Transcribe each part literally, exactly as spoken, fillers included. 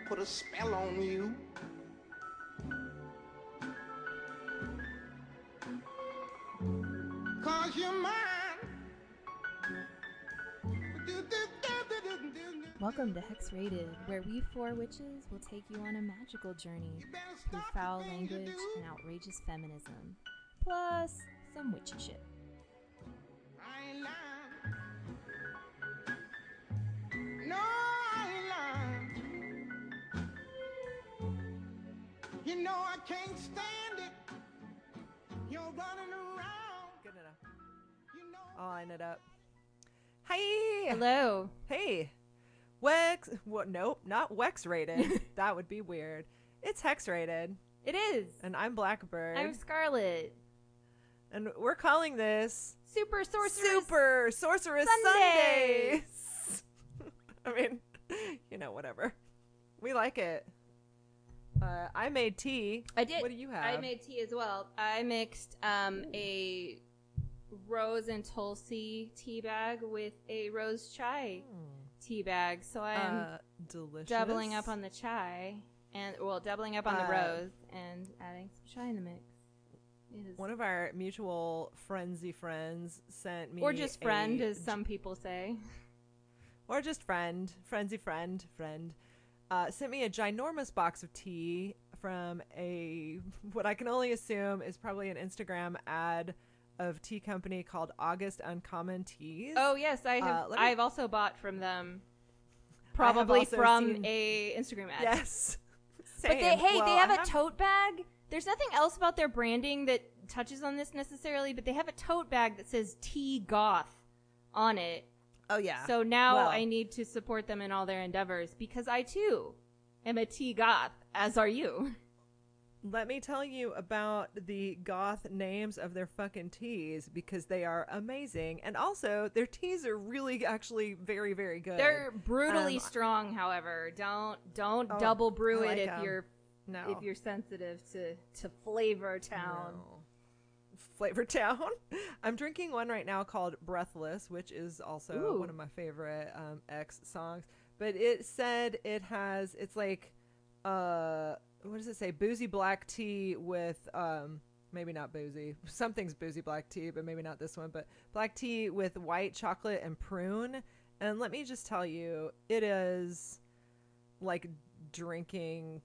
put a spell on you. Cause you're mine. Welcome to Hex Rated, where we four witches will take you on a magical journey through foul language and outrageous feminism, plus some witchy shit. I ain't lying. No, I ain't lying. You know I can't stand it. You're running around. Good enough. You know. I'll line it up. Hi. Hello. Hey. Wex. What? Nope. Not Wex rated. That would be weird. It's Hex rated. It is. And I'm Blackbird. I'm Scarlet. And we're calling this Super Sorceress Super Sorceress Sunday. Sundays. I mean, you know, whatever. We like it. Uh, I made tea. I did. What do you have? I made tea as well. I mixed um, a rose and tulsi tea bag with a rose chai Hmm. tea bag. So I'm Uh, delicious. doubling up on the chai and well, doubling up on the Uh, rose and adding some chai in the mix. It is One of our mutual frenzy friends sent me, or just friend, a as some people say. or just friend, frenzy friend, friend, uh, sent me a ginormous box of tea from a what I can only assume is probably an Instagram ad of tea company called August Uncommon Teas. Oh yes, I have. Uh, let me- I've also bought from them, I have probably also from seen- a Instagram ad. Yes. But they, Same. hey, Well, they have I a tote bag. There's nothing else about their branding that touches on this necessarily, but they have a tote bag that says Tea Goth on it. Oh yeah. So now Well- I need to support them in all their endeavors because I too am a tea goth, as are you. Let me tell you about the goth names of their fucking teas because they are amazing. And also, their teas are really actually very, very good. They're brutally Um, strong, however. Don't don't Oh, double brew I it like if 'em. you're no. if you're sensitive to to Flavor Town. No. Flavor Town. I'm drinking one right now called Breathless, which is also Ooh. one of my favorite um, X songs. But it said it has, it's like, uh, what does it say? Boozy black tea with, um, maybe not boozy. Something's boozy black tea, but maybe not this one. But black tea with white chocolate and prune. And let me just tell you, it is like drinking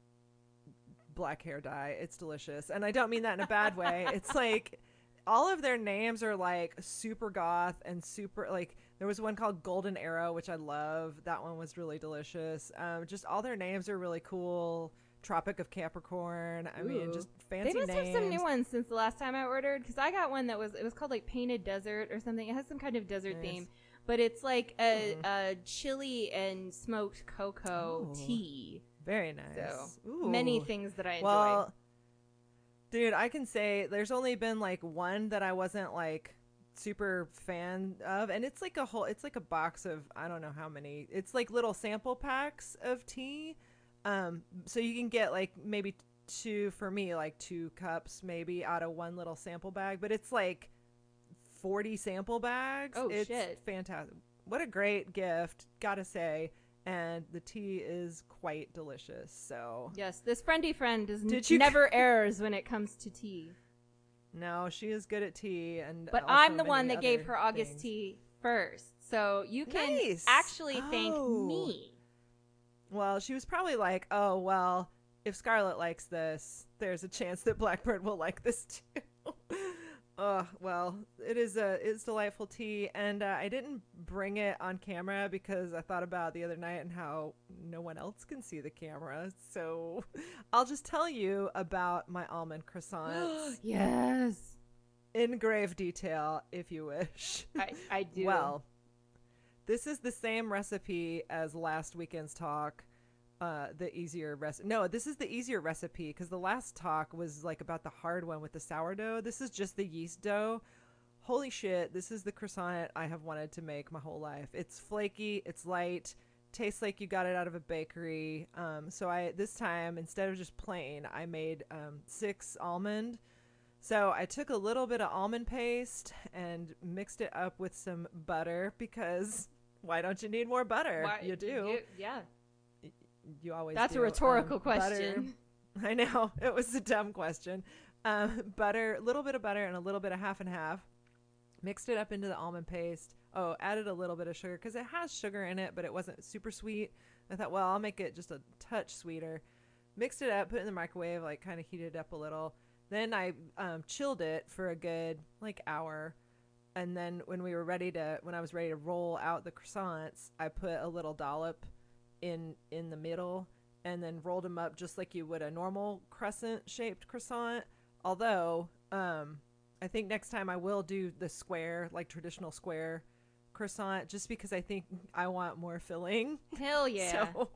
black hair dye. It's delicious. And I don't mean that in a bad way. It's like all of their names are like super goth and super like there was one called Golden Arrow, which I love. That one was really delicious. Um, just all their names are really cool. Tropic of Capricorn. I mean, Ooh. just fancy They must names. have some new ones since the last time I ordered because I got one that was it was called like Painted Desert or something. It has some kind of desert Nice. theme, but it's like a, Mhm. a chili and smoked cocoa Ooh. tea. Very nice. So Ooh. many things that I enjoy. Well, dude, I can say there's only been like one that I wasn't like super fan of, and it's like a whole, it's like a box of I don't know how many. It's like little sample packs of tea. Um, so you can get like maybe two for me, like two cups maybe out of one little sample bag, but it's like forty sample bags. Oh, it's shit. fantastic. What a great gift, gotta say. And the tea is quite delicious. So Yes, this friendy friend is n- Did you- never errs when it comes to tea. no, she is good at tea, and But also I'm the many one that gave other her August things. tea first, so you can Nice. actually thank Oh. me. Well, she was probably like, "Oh, well, if Scarlett likes this, there's a chance that Blackbird will like this too." Oh, well, it is a it's delightful tea, and uh, I didn't bring it on camera because I thought about the other night and how no one else can see the camera. So I'll just tell you about my almond croissants Yes, in grave detail, if you wish. I, I do. Well, this is the same recipe as last weekend's talk. Uh, the easier recipe. No, this is the easier recipe because the last talk was like about the hard one with the sourdough. This is just the yeast dough. Holy shit, this is the croissant I have wanted to make my whole life. It's flaky, it's light, tastes like you got it out of a bakery. Um, so I this time instead of just plain, I made um, six almond. So I took a little bit of almond paste and mixed it up with some butter because why don't you need more butter? Why- you do. yeah. you always That's do. a rhetorical Um, question. Butter, I know. It was a dumb question. Um, butter, a little bit of butter and a little bit of half and half. Mixed it up into the almond paste. Oh, added a little bit of sugar because it has sugar in it, but it wasn't super sweet. I thought, well, I'll make it just a touch sweeter. Mixed it up, put it in the microwave, like kind of heated it up a little. Then I um, chilled it for a good like hour. And then when we were ready to, when I was ready to roll out the croissants, I put a little dollop in in the middle and then rolled them up just like you would a normal crescent shaped croissant. Although, um, I think next time I will do the square, like traditional square croissant, just because I think I want more filling. Hell yeah. So,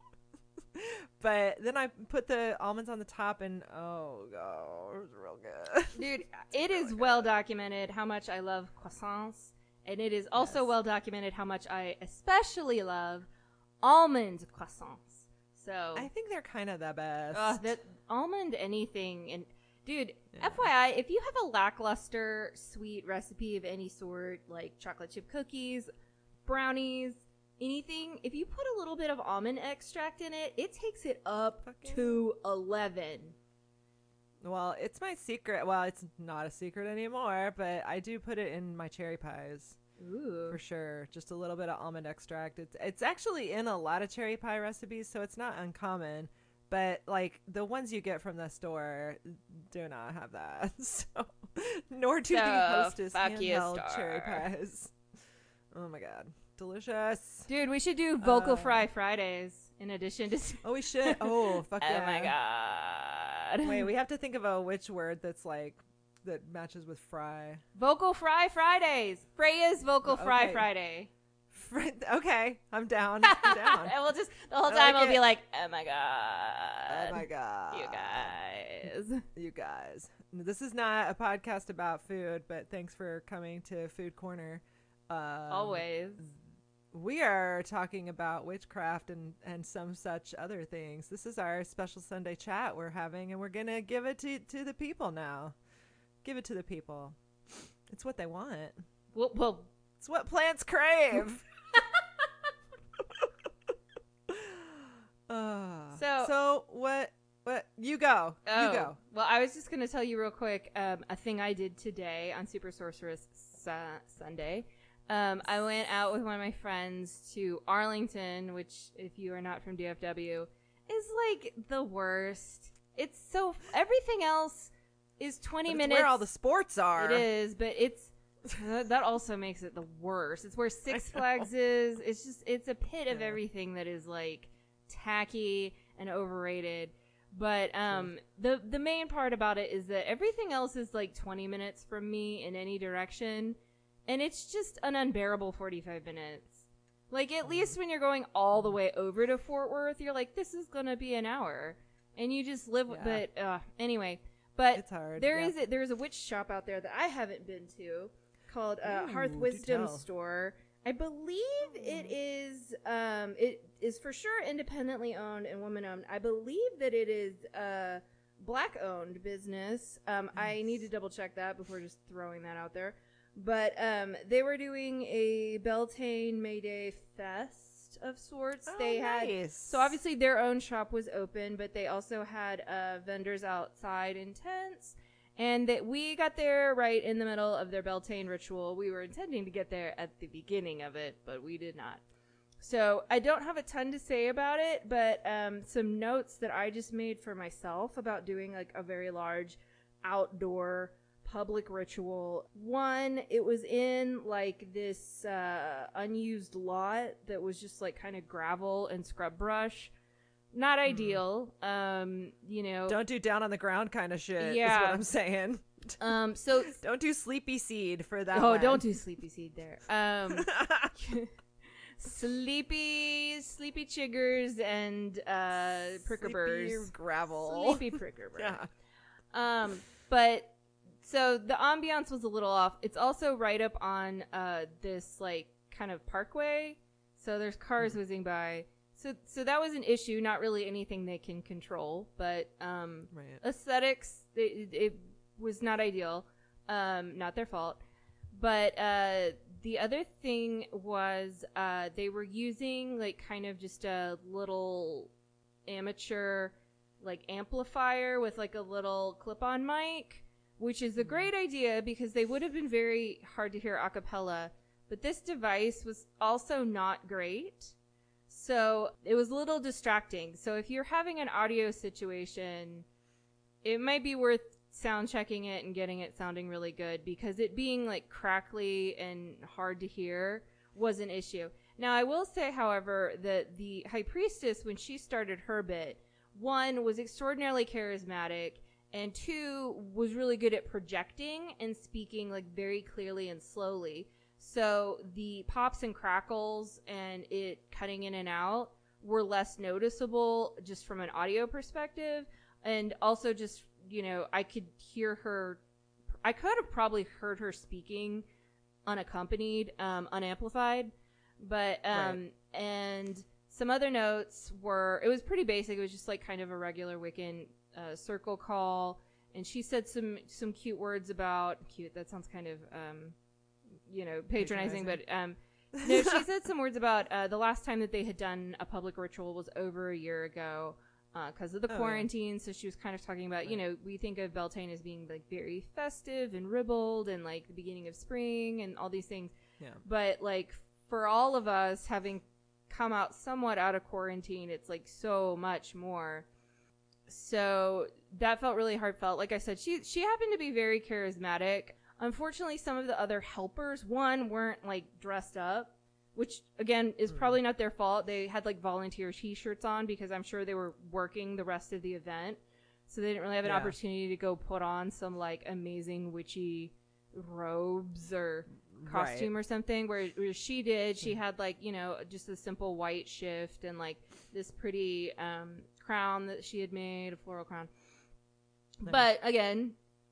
but then I put the almonds on the top and oh god, it was real good. Dude, it is really well documented how much I love croissants, and it is also Yes. well documented how much I especially love almond croissants. So I think they're kind of the best. uh, that almond anything, and dude, Yeah. F Y I, if you have a lackluster sweet recipe of any sort, like chocolate chip cookies, brownies, anything, if you put a little bit of almond extract in it, it takes it up Fuck yeah. to eleven. Well, it's my secret. Well, it's not a secret anymore, but I do put it in my cherry pies Ooh. for sure. Just a little bit of almond extract. It's it's actually in a lot of cherry pie recipes, so it's not uncommon. But like the ones you get from the store do not have that. So, nor do So, the Hostess fuck you, handheld cherry store. pies. Oh my god, delicious! Dude, we should do vocal Uh, fry Fridays in addition to. Oh, we should. Oh, fuck yeah! Oh my god! Wait, we have to think of a which word that's like that matches with fry. Vocal fry Fridays. Freya's vocal fry Okay. Friday. Fr- okay, I'm down. I'm down. And we'll just the whole I time like I'll be it. like, oh my god. Oh my god, You guys. you guys. This is not a podcast about food, but thanks for coming to Food Corner. Um, Always. We are talking about witchcraft and, and some such other things. This is our special Sunday chat we're having, and we're going to give it to, to the people now. Give it to the people. It's what they want. Well, well It's what plants crave. uh, So- so what, what, you go. oh, You go. Well, I was just going to tell you real quick um, a thing I did today on Super Sorceress su- Sunday. Um, I went out with one of my friends to Arlington, which, if you are not from D F W, is like the worst. It's so everything else is twenty But it's minutes. where all the sports are. It is, but it's that that also makes it the worst. It's where Six Flags is. It's just it's a pit of Yeah. everything that is like tacky and overrated. But um, the the main part about it is that everything else is like twenty minutes from me in any direction. And it's just an unbearable forty-five minutes. Like, at least when you're going all the way over to Fort Worth, you're like, this is going to be an hour. And you just live with Yeah. it. Uh, anyway, but It's hard. there yeah. is a, there's a witch shop out there that I haven't been to called uh, Ooh, Hearth do Wisdom tell. Store. I believe it is um, it is for sure independently owned and woman owned. I believe that it is a black owned business. Um, I need to double check that before just throwing that out there. But um, they were doing a Beltane May Day Fest of sorts. Oh, they had nice. so obviously their own shop was open, but they also had uh, vendors outside in tents. And that we got there right in the middle of their Beltane ritual. We were intending to get there at the beginning of it, but we did not. So I don't have a ton to say about it, but um, some notes that I just made for myself about doing like a very large outdoor public ritual. One, it was in like this uh, unused lot that was just like kind of gravel and scrub brush. Not ideal. Um, you know. Don't do down on the ground kind of shit. Yeah. Is what I'm saying. Um, so Don't do sleepy seed for that. oh, one. don't do sleepy seed there. Um, sleepy, sleepy chiggers and uh, pricker Sleepy burrs. gravel. Sleepy pricker burr. Yeah. Um, but so the ambiance was a little off. It's also right up on uh this like kind of parkway, so there's cars whizzing by. So so that was an issue. Not really anything they can control, but um, Right. aesthetics it, it was not ideal. Um, not their fault. But uh, the other thing was uh, they were using like kind of just a little amateur like amplifier with like a little clip-on mic, which is a great idea because they would have been very hard to hear a cappella. But this device was also not great. So it was a little distracting. So if you're having an audio situation, it might be worth sound checking it and getting it sounding really good, because it being like crackly and hard to hear was an issue. Now, I will say, however, that the High Priestess, when she started her bit, one, was extraordinarily charismatic, and two, was really good at projecting and speaking like very clearly and slowly. So the pops and crackles and it cutting in and out were less noticeable just from an audio perspective. And also just, you know, I could hear her, I could have probably heard her speaking unaccompanied, um, unamplified. But, um, right. And some other notes were, it was pretty basic. It was just like kind of a regular Wiccan uh, circle call. And she said some, some cute words about, cute, that sounds kind of, um, you know, patronizing, patronizing. but, um, no, she said some words about, uh, the last time that they had done a public ritual was over a year ago, uh, cause of the oh, quarantine. Yeah. So she was kind of talking about, right. you know, we think of Beltane as being like very festive and ribald and like the beginning of spring and all these things. Yeah. But like for all of us having come out somewhat out of quarantine, it's like so much more. So that felt really heartfelt. Like I said, she, she happened to be very charismatic. Unfortunately, some of the other helpers, one, weren't like dressed up, which again is mm. probably not their fault. They had like volunteer t-shirts on because I'm sure they were working the rest of the event. So they didn't really have an yeah. opportunity to go put on some like amazing witchy robes or costume right. or something, where, where she did. She had like, you know, just a simple white shift and like this pretty um, crown that she had made, a floral crown. Nice. But again,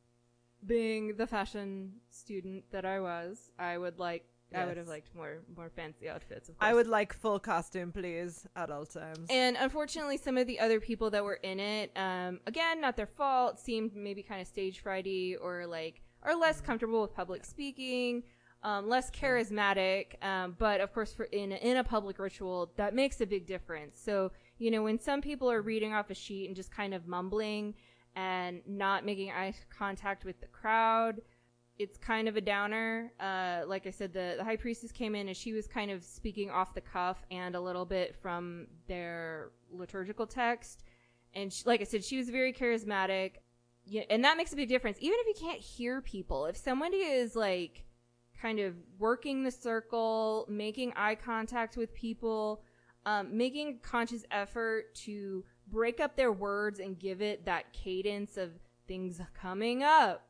being the fashion student that I was, I would like, yes. I would have liked more, more fancy outfits. Of course. I would like full costume, please, at all times. And unfortunately, some of the other people that were in it, um, again, not their fault, seemed maybe kind of stage frighty or like, are less comfortable with public yeah. speaking, um, less charismatic. Um, but of course, for in in a public ritual, that makes a big difference. So you know, when some people are reading off a sheet and just kind of mumbling and not making eye contact with the crowd, it's kind of a downer. Uh, like I said, the, the High Priestess came in and she was kind of speaking off the cuff and a little bit from their liturgical text. And she, like I said, she was very charismatic. Yeah, and that makes a big difference. Even if you can't hear people, if somebody is like kind of working the circle, making eye contact with people, um, making conscious effort to break up their words and give it that cadence of things coming up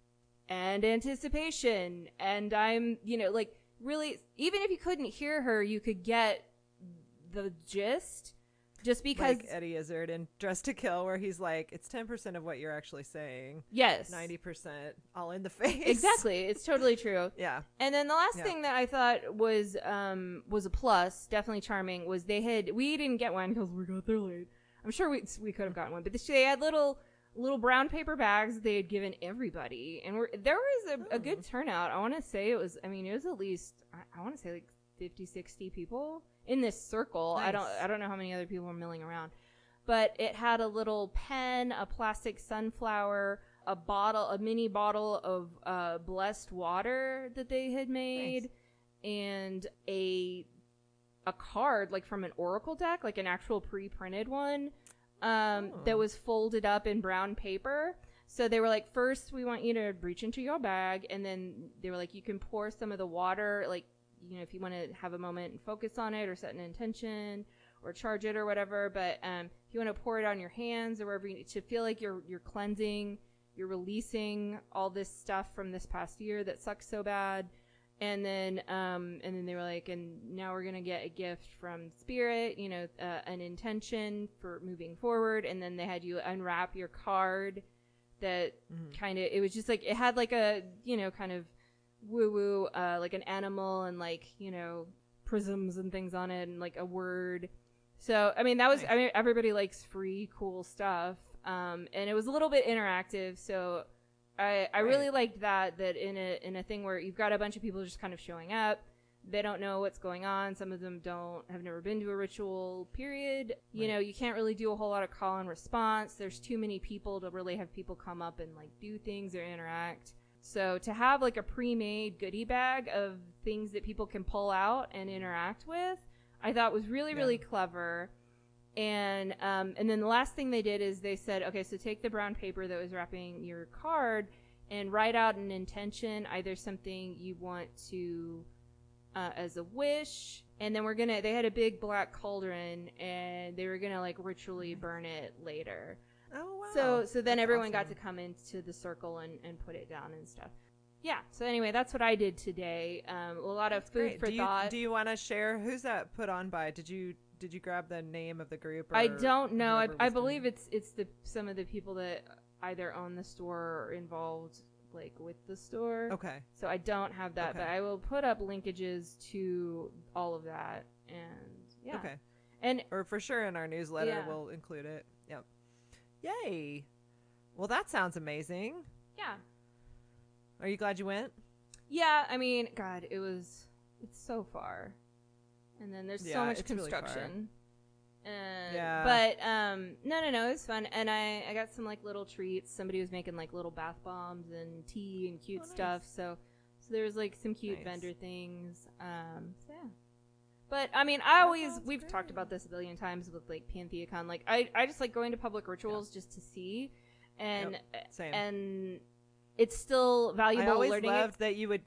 and anticipation. And I'm, you know, like really, even if you couldn't hear her, you could get the gist. Just because like Eddie Izzard in Dress to Kill, where he's like, it's ten percent of what you're actually saying. Yes. ninety percent all in the face. Exactly. It's totally true. Yeah. And then the last yeah. thing that I thought was um was a plus, definitely charming, was they had, we didn't get one because we got there late. I'm sure we we could have gotten one, but they had little little brown paper bags they had given everybody. And we're, there was a, oh. a good turnout. I want to say it was, I mean, it was at least, I, I want to say like fifty, sixty people in this circle. Nice. I don't I don't know how many other people were milling around. But it had a little pen, a plastic sunflower, a bottle, a mini bottle of uh, blessed water that they had made, nice. and a a card like from an oracle deck, like an actual pre-printed one, um, oh. that was folded up in brown paper. So they were like, first we want you to reach into your bag, and then they were like, you can pour some of the water, like, you know, if you want to have a moment and focus on it or set an intention or charge it or whatever. But um, if you want to pour it on your hands or wherever you need to feel like you're you're cleansing, you're releasing all this stuff from this past year that sucks so bad. And then um, and then they were like, and now we're going to get a gift from Spirit, you know, uh, an intention for moving forward. And then they had you unwrap your card that mm-hmm. kind of, it was just like, it had like a, you know, kind of woo woo, uh, like an animal and like, you know, prisms and things on it and like a word. So, I mean, that was, nice. I mean, everybody likes free, cool stuff. Um, and it was a little bit interactive. So I, I right. really liked that, that in a, in a thing where you've got a bunch of people just kind of showing up, they don't know what's going on. Some of them don't have never been to a ritual, period. You Right. know, you can't really do a whole lot of call and response. There's too many people to really have people come up and like do things or interact. So to have like a pre-made goodie bag of things that people can pull out and interact with, I thought was really, Yeah. really clever. And um, and then the last thing they did is they said, okay, so take the brown paper that was wrapping your card and write out an intention, either something you want to uh, as a wish, and then we're gonna. They had a big black cauldron, and they were gonna like ritually burn it later. Oh wow. So so then That's everyone got awesome. to come into the circle and, and put it down and stuff. Yeah. So anyway, that's what I did today. Um, a lot of That's food great. for do you, thought. Do you want to share who's that put on by? Did you did you grab the name of the group? Or I don't know. I, whoever I was doing believe it? it's it's the some of the people that either own the store or involved like with the store. Okay. So I don't have that, Okay. but I will put up linkages to all of that. And yeah. Okay. And Or for sure in our newsletter Yeah. we'll include it. Yep. Yay. Well, that sounds amazing. yeah. Are you glad you went? Yeah, I mean, God, it was it's so far. And then there's so Yeah, much it's really far. construction. Uh, Yeah. But um no no no, it was fun. And I, I got some like little treats. Somebody was making like little bath bombs and tea and cute Oh, nice. stuff. So so there was like some cute Nice. vendor things. Um so yeah. But I mean, I always sounds we've great. talked about this a billion times with like PantheaCon. Like I, I just like going to public rituals just to see, and Same. and it's still valuable I always learning. loved that you would.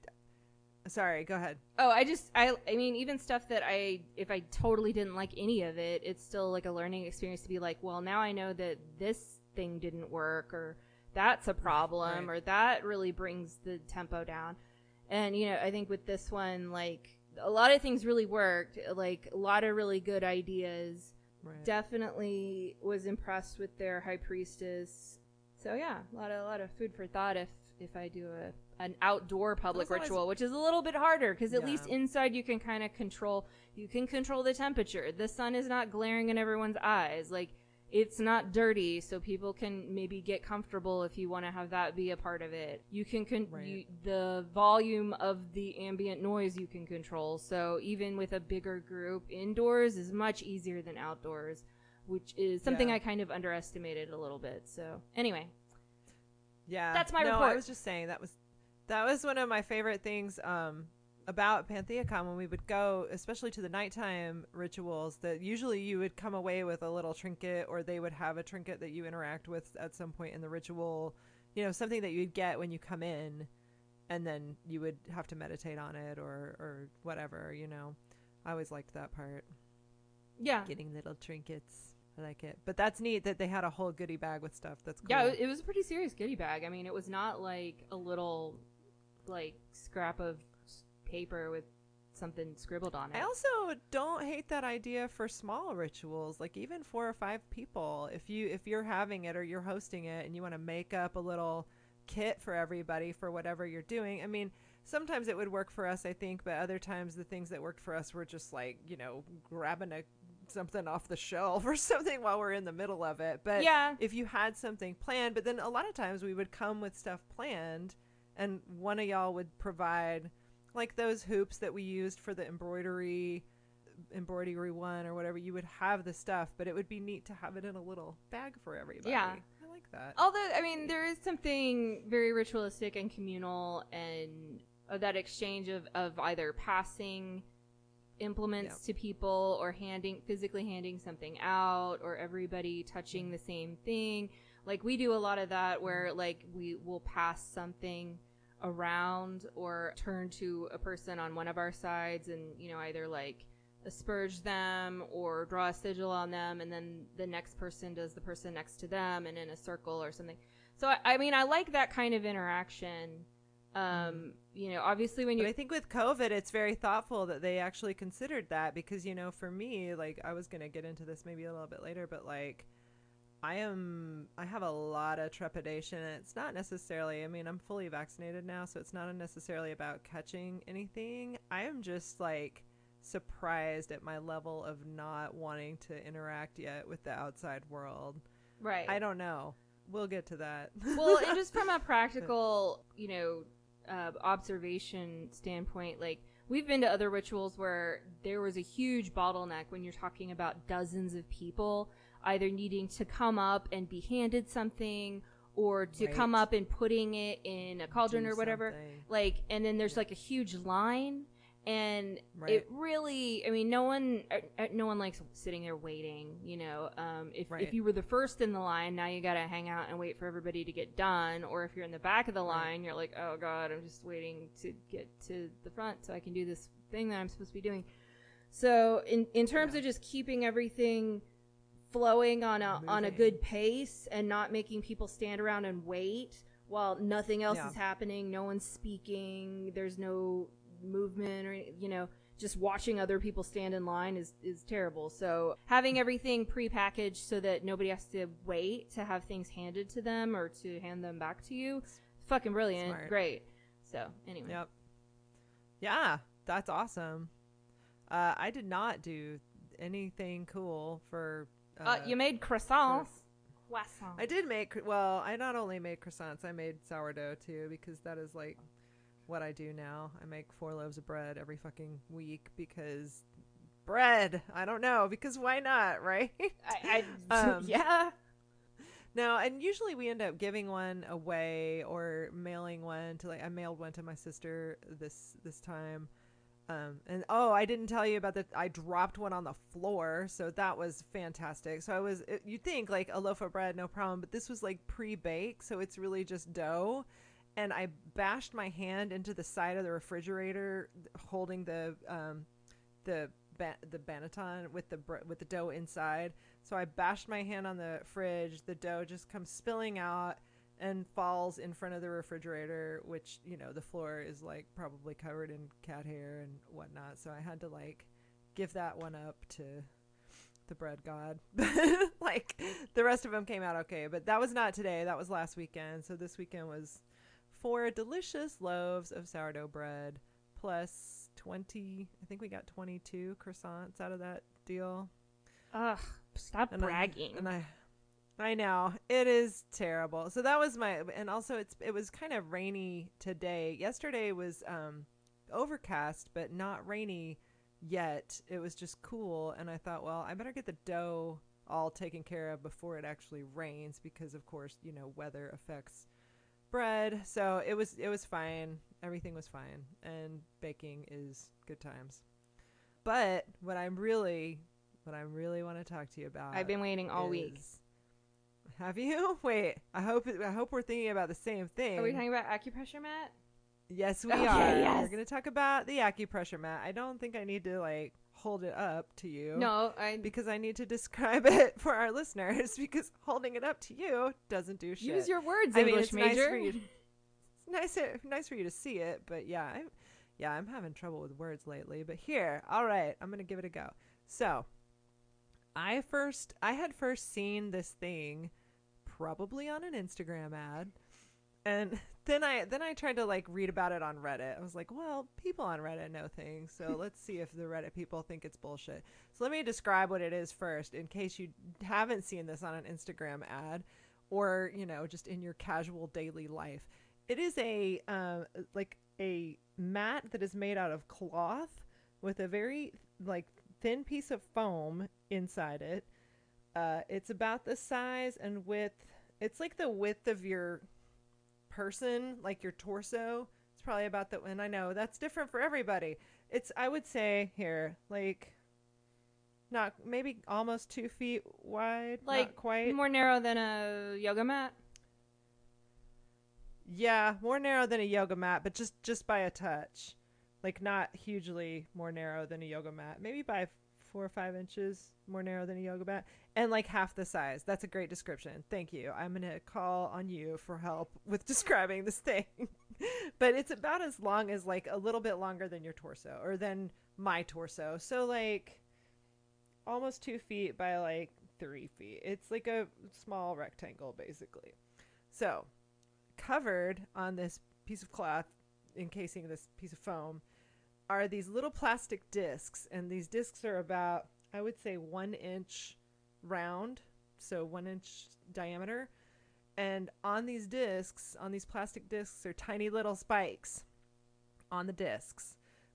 Sorry, go ahead. Oh, I just I I mean, even stuff that I if I totally didn't like any of it, it's still like a learning experience to be like, well, now I know that this thing didn't work, or that's a problem, Right. or that really brings the tempo down. And you know, I think with this one, like a lot of things really worked, like a lot of really good ideas. Right. Definitely was impressed with their high priestess. So yeah, a lot of a lot of food for thought if if I do a an outdoor public That's always- ritual, which is a little bit harder because at Yeah. least inside you can kind of control you can control the temperature. The sun is not glaring in everyone's eyes. Like it's not dirty, so people can maybe get comfortable if you want to have that be a part of it. You can con- Right. you, the volume of the ambient noise you can control. So even with a bigger group, indoors is much easier than outdoors, which is something Yeah. I kind of underestimated a little bit. So anyway, Yeah, That's my no, report. I was just saying that was that was one of my favorite things um, about PantheaCon when we would go, especially to the nighttime rituals. That usually you would come away with a little trinket, or they would have a trinket that you interact with at some point in the ritual. You know, something that you'd get when you come in, and then you would have to meditate on it or or whatever. You know, I always liked that part. yeah, Getting little trinkets. I like it. But that's neat that they had a whole goodie bag with stuff. That's cool. yeah, it, it was a pretty serious goodie bag. I mean, it was not like a little like scrap of s- paper with something scribbled on it. I also don't hate that idea for small rituals, like even four or five people. If you if you're having it or you're hosting it and you want to make up a little kit for everybody for whatever you're doing. I mean, sometimes it would work for us, I think, but other times the things that worked for us were just like, you know, grabbing a something off the shelf or something while we're in the middle of it. But Yeah. if you had something planned, but then a lot of times we would come with stuff planned and one of y'all would provide like those hoops that we used for the embroidery embroidery one or whatever. You would have the stuff, but it would be neat to have it in a little bag for everybody. Yeah. I like that. Although, I mean, there is something very ritualistic and communal and uh, that exchange of, of either passing implements Yep. to people or handing physically handing something out or everybody touching the same thing. Like we do a lot of that where like we will pass something around or turn to a person on one of our sides and, you know, either like asperge them or draw a sigil on them, and then the next person does the person next to them and in a circle or something. So I, I mean, I like that kind of interaction. Um, you know, obviously when But you I think with COVID, it's very thoughtful that they actually considered that because, you know, for me, like I was going to get into this maybe a little bit later, but like I am, I have a lot of trepidation, and it's not necessarily, I mean, I'm fully vaccinated now, so it's not necessarily about catching anything. I am just like surprised at my level of not wanting to interact yet with the outside world. right. I don't know. We'll get to that. Well, and just from a practical, you know, uh, observation standpoint, like we've been to other rituals where there was a huge bottleneck when you're talking about dozens of people either needing to come up and be handed something or to Right. come up and putting it in a cauldron Do or whatever. something. Like, and then there's like a huge line. And Right. it really, I mean, no one, uh, uh, no one likes sitting there waiting. You know, um, if Right. if you were the first in the line, now you got to hang out and wait for everybody to get done. Or if you're in the back of the Right. line, you're like, oh god, I'm just waiting to get to the front so I can do this thing that I'm supposed to be doing. So in in terms Yeah. of just keeping everything flowing on a on a Moving. good pace and not making people stand around and wait while nothing else Yeah. is happening, no one's speaking, there's no movement or you know just watching other people stand in line is is terrible. So having everything pre-packaged so that nobody has to wait to have things handed to them or to hand them back to you, fucking brilliant. Smart. Great. So anyway, Yep. Yeah, that's awesome. Uh, I did not do anything cool for. Uh, uh, you made croissants. Croissants. I did make. cr- Well, I not only made croissants, I made sourdough too because that is like what I do now. I make four loaves of bread every fucking week because bread. I don't know because why not, right? I, I Um, yeah. No, and usually we end up giving one away or mailing one to like I mailed one to my sister this this time. Um, and oh, I didn't tell you about that. I dropped one on the floor, so that was fantastic. So I was, it, you'd think like a loaf of bread, no problem, but this was like pre-baked, so it's really just dough. And I bashed my hand into the side of the refrigerator, holding the um, the ba- the banneton with the br- with the dough inside. So I bashed my hand on the fridge. The dough just comes spilling out and falls in front of the refrigerator, which, you know, the floor is like probably covered in cat hair and whatnot. So I had to like give that one up to the bread god. Like the rest of them came out okay, but that was not today. That was last weekend. So this weekend was four delicious loaves of sourdough bread plus twenty, I think we got twenty-two croissants out of that deal. Ugh, stop And I- bragging. and I I know it is terrible. So that was my, and also it's it was kind of rainy today. Yesterday was um overcast but not rainy yet. It was just cool, and I thought, well, I better get the dough all taken care of before it actually rains because of course, you know, weather affects bread. So it was it was fine. Everything was fine, and baking is good times. But what I'm really what I really want to talk to you about I've been waiting all week. is- Have you? Wait, I hope I hope we're thinking about the same thing. Are we talking about acupressure mat? Yes, we Okay, are. yes. We're going to talk about the acupressure mat. I don't think I need to like hold it up to you. No, I Because I need to describe it for our listeners because holding it up to you doesn't do shit. use your words, I mean, English it's nice major. for you to- It's nice nice for you to see it, but yeah, I yeah, I'm having trouble with words lately, but here, all right, I'm going to give it a go. So, I first I had first seen this thing probably on an Instagram ad. And then I then I tried to like read about it on Reddit. I was like, well, people on Reddit know things, so let's see if the Reddit people think it's bullshit. So let me describe what it is first in case you haven't seen this on an Instagram ad or, you know, just in your casual daily life. It is a um like a mat that is made out of cloth with a very like thin piece of foam inside it. Uh, it's about the size and width. It's like the width of your person, like your torso. It's probably about that. And I know that's different for everybody. It's, I would say here, like not maybe almost two feet wide. Like not quite. more narrow than a yoga mat. Yeah, more narrow than a yoga mat, but just just by a touch. Like not hugely more narrow than a yoga mat. Maybe by four or five inches more narrow than a yoga mat. And like half the size. That's a great description. Thank you. I'm going to call on you for help with describing this thing. But it's about as long as like a little bit longer than your torso or than my torso. So like almost two feet by like three feet. It's like a small rectangle basically. So covered on this piece of cloth encasing this piece of foam are these little plastic discs, and these discs are about, I would say, one inch round, so one inch diameter. And on these discs, on these plastic discs, are tiny little spikes on the discs.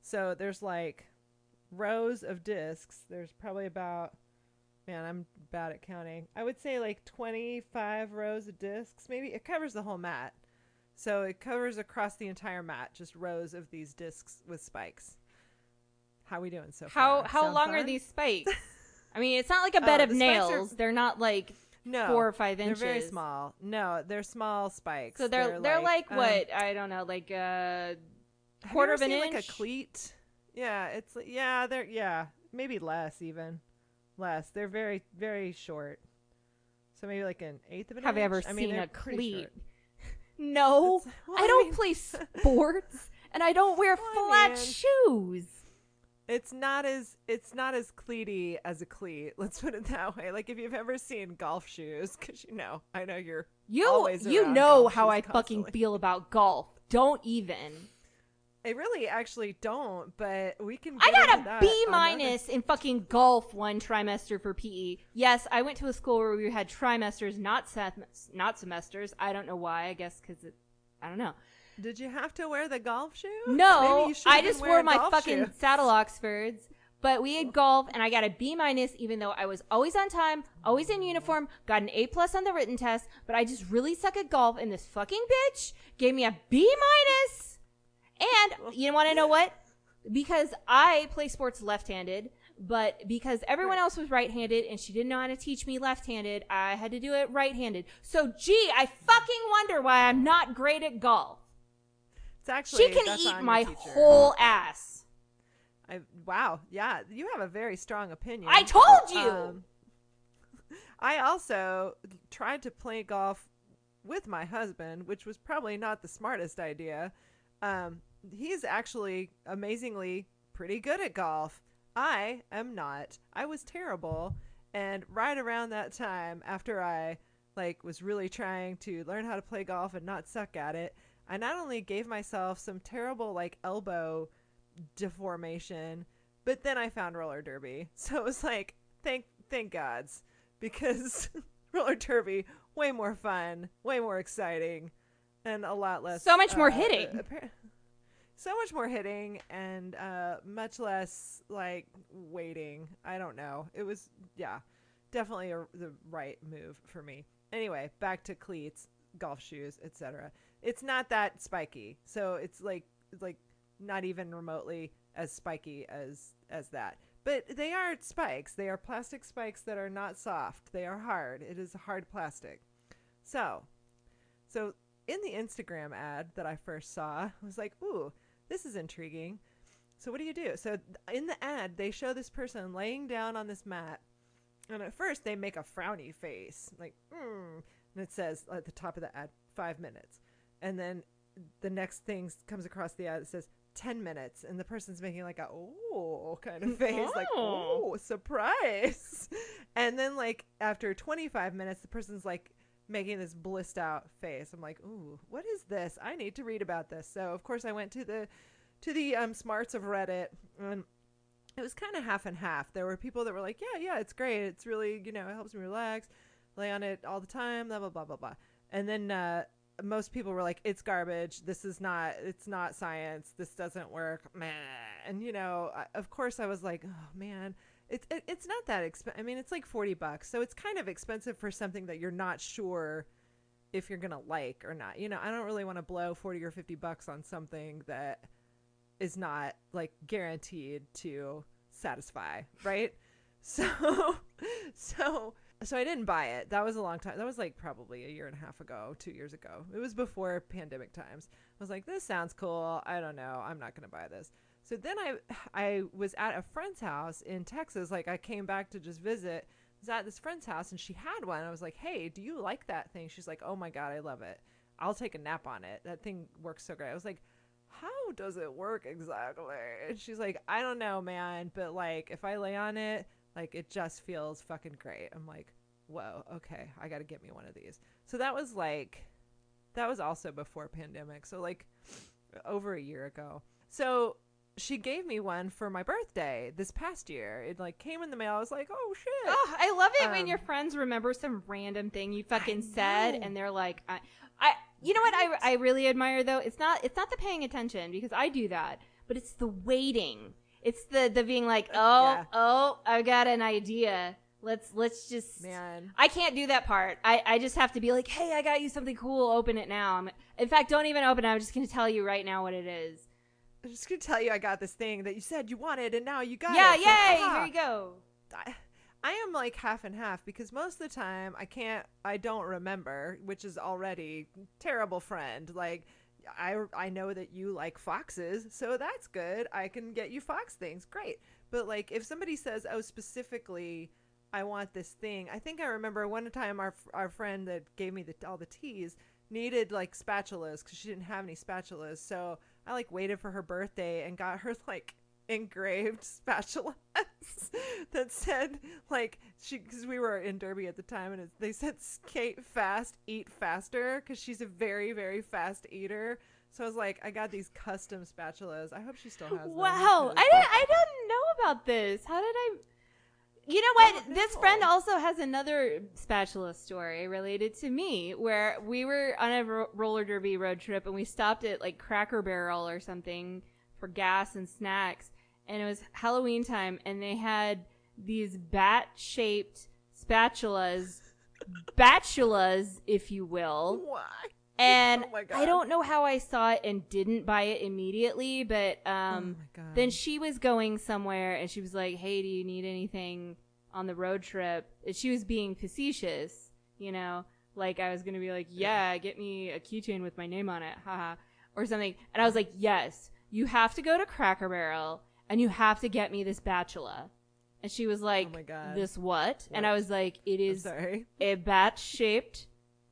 So there's like rows of discs. There's probably about, man, I'm bad at counting. I would say like twenty-five rows of discs. Maybe it covers the whole mat. So it covers across the entire mat, just rows of these discs with spikes. How are we doing so How far? how Sound long fun? are these spikes? I mean, it's not like a bed Oh, of the spikes nails. are- They're not like No, four or five they're inches. very small. No, they're small spikes. So they're they're, like, um, what? I don't know, like a have quarter you of ever an seen, inch. like a cleat. Yeah, it's like- yeah, they're yeah, maybe less even, less. They're very very short. So maybe like an eighth of an Have inch. you ever I mean, seen they're a pretty cleat? short. No, That's- well, I I don't mean- play sports, and I don't wear Well, flat man. shoes. It's not as it's not as cleaty as a cleat. Let's put it that way. Like if you've ever seen golf shoes, because you know, I know you're You always you around know golf how shoes I fucking constantly. feel about golf. Don't even. I really actually don't, but we can. I get got into a that B another- minus in fucking golf one trimester for P E. Yes, I went to a school where we had trimesters, not sem- not semesters. I don't know why. I guess because it. I don't know. Did you have to wear the golf shoes? No, Maybe you should've I been just wore wearing my golf fucking shoes. saddle Oxfords. But we had golf, and I got a B minus, even though I was always on time, always in uniform, got an A plus on the written test. But I just really suck at golf, and this fucking bitch gave me a B minus. And you want to know what? Because I play sports left-handed, but because everyone else was right-handed, and she didn't know how to teach me left-handed, I had to do it right-handed. So, gee, I fucking wonder why I'm not great at golf. It's actually She can that's eat on my your teacher. whole ass. I, wow, yeah, you have a very strong opinion. I told you. Um, I also tried to play golf with my husband, which was probably not the smartest idea. Um, he's actually amazingly pretty good at golf. I am not. I was terrible. And right around that time, after I like was really trying to learn how to play golf and not suck at it, I not only gave myself some terrible like elbow deformation, but then I found roller derby. So it was like, thank thank gods, because roller derby way more fun, way more exciting, and a lot less. So much more uh, hitting. appar- so much more hitting, and uh, much less like waiting. I don't know. It was yeah, definitely a, the right move for me. Anyway, back to cleats, golf shoes, et cetera. It's not that spiky, so it's like it's like. Not even remotely as spiky as as that, but they are spikes. They are plastic spikes that are not soft. They are hard. It is hard plastic. So so in the Instagram ad that I first saw, I was like, ooh, this is intriguing. So what do you do? So in the ad, they show this person laying down on this mat, and at first they make a frowny face, like mm, and it says at the top of the ad, five minutes, and then the next thing comes across the ad that says ten minutes, and the person's making like a oh kind of face, like oh surprise. And then like after twenty-five minutes, the person's like making this blissed out face. I'm like, ooh, what is this? I need to read about this. So of course I went to the to the um smarts of Reddit, and it was kind of half and half. There were people that were like, yeah yeah it's great, it's really, you know, it helps me relax, lay on it all the time, blah blah blah blah blah. And then uh most people were like, it's garbage, this is not, it's not science, this doesn't work, meh. And you know, I, of course I was like, oh man, it's it, it's not that expensive. I mean, it's like forty bucks, so it's kind of expensive for something that you're not sure if you're gonna like or not. You know, I don't really want to blow forty or fifty bucks on something that is not like guaranteed to satisfy, right? So so So I didn't buy it. That was a long time. That was like probably a year and a half ago, two years ago. It was before pandemic times. I was like, this sounds cool. I don't know. I'm not going to buy this. So then I I was at a friend's house in Texas. Like I came back to just visit. I was at this friend's house and she had one. I was like, hey, do you like that thing? She's like, oh my God, I love it. I'll take a nap on it. That thing works so great. I was like, how does it work exactly? And she's like, I don't know, man. But like if I lay on it, like it just feels fucking great. I'm like, whoa, okay, I got to get me one of these. So that was like, that was also before pandemic. So like over a year ago. So she gave me one for my birthday this past year. It like came in the mail. I was like, oh shit. Oh, I love it when Um, your friends remember some random thing you fucking said, know. and they're like, I, I, you know what I, I really admire though? It's not, it's not the paying attention, because I do that. But but it's the waiting. It's the the being like, oh, Yeah. oh, I got an idea. Let's let's just. Man. I can't do that part. I, I just have to be like, hey, I got you something cool. Open it now. I'm, in fact, don't even open it. I'm just going to tell you right now what it is. I'm just gonna tell you I got this thing that you said you wanted and now you got Yeah, it. So, yay! haha. Here you go. I, I am like half and half because most of the time I can't, I don't remember, which is already terrible friend. Like, I, I know that you like foxes, so that's good. I can get you fox things. Great. But like, if somebody says, oh, specifically, I want this thing. I think I remember one time our, our friend that gave me the, all the teas needed like spatulas because she didn't have any spatulas. So I like waited for her birthday and got her like engraved spatulas that said like she because we were in Derby at the time and it, they said skate fast, eat faster because she's a very very fast eater. So I was like, I got these custom spatulas. I hope she still has them. Wow, because- I didn't I didn't know about this. How did I? You know what? Oh, This no. friend also has another spatula story related to me, where we were on a ro- roller derby road trip and we stopped at like Cracker Barrel or something for gas and snacks, and it was Halloween time, and they had these bat-shaped spatulas, batulas, if you will. Why? And Oh my God. I don't know how I saw it and didn't buy it immediately, but um, oh my God. then she was going somewhere and she was like, hey, do you need anything on the road trip? And she was being facetious, you know, like I was going to be like, yeah, get me a keychain with my name on it, haha, or something. And I was like, yes, you have to go to Cracker Barrel and you have to get me this spatula. And she was like, Oh my God. this what? And What? I was like, it I'm is sorry. a bat-shaped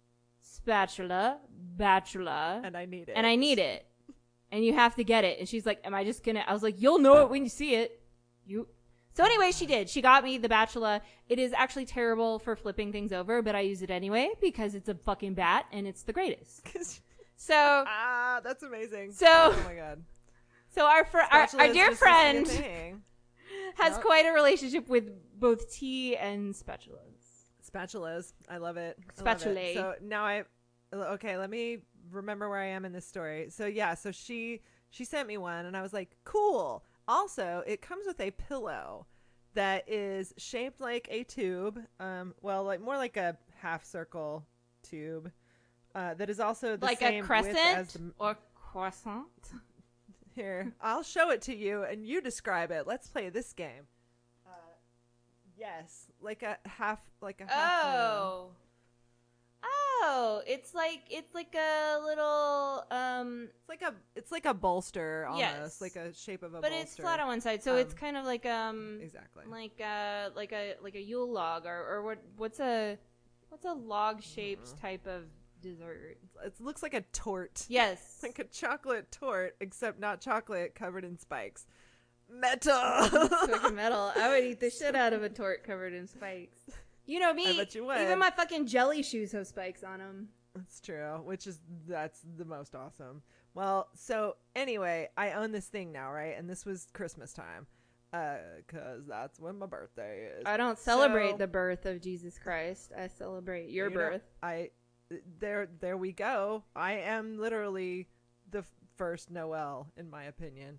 spatula, spatula, And I need it. and I need it, and you have to get it. And she's like, am I just gonna? I was like, you'll know it when you see it. You. So anyway, she did. She got me the spatula. It is actually terrible for flipping things over, but I use it anyway because it's a fucking bat and it's the greatest. So, ah, that's amazing. So- oh my God. so our fr- our, Spatula our is dear just a friend thing. has Yep. quite a relationship with both tea and spatulas. Spatulas. I love it. I love it. Spatulae. So now I, okay, let me remember where I am in this story. So yeah, so she, she sent me one and I was like, cool. Also, it comes with a pillow that is shaped like a tube. Um, well, like more like a half circle tube. Uh, that is also the Like same a width as crescent the, or croissant. here. I'll show it to you and you describe it. Let's play this game. Uh, yes, like a half, like a half moon. Oh. Oh, it's like it's like a little um It's like a it's like a bolster almost, Yes. like a shape of a but bolster. it's flat on one side, so it's Um, kind of like um Exactly. like uh like a like a Yule log or or what what's a what's a log shaped Mm-hmm. type of dessert? It looks like a tort. Yes. Like a chocolate tort, except not chocolate covered in spikes. Metal. Fucking metal. I would eat the shit out of a tort covered in spikes. You know me. I bet you would. Even my fucking jelly shoes have spikes on them. That's true, which is that's the most awesome. Well, so anyway, I own this thing now, right? And this was Christmas time, uh, cause that's when my birthday is. I don't celebrate So- the birth of Jesus Christ. I celebrate your You know, birth. I there there we go. I am literally the f- first Noel in my opinion.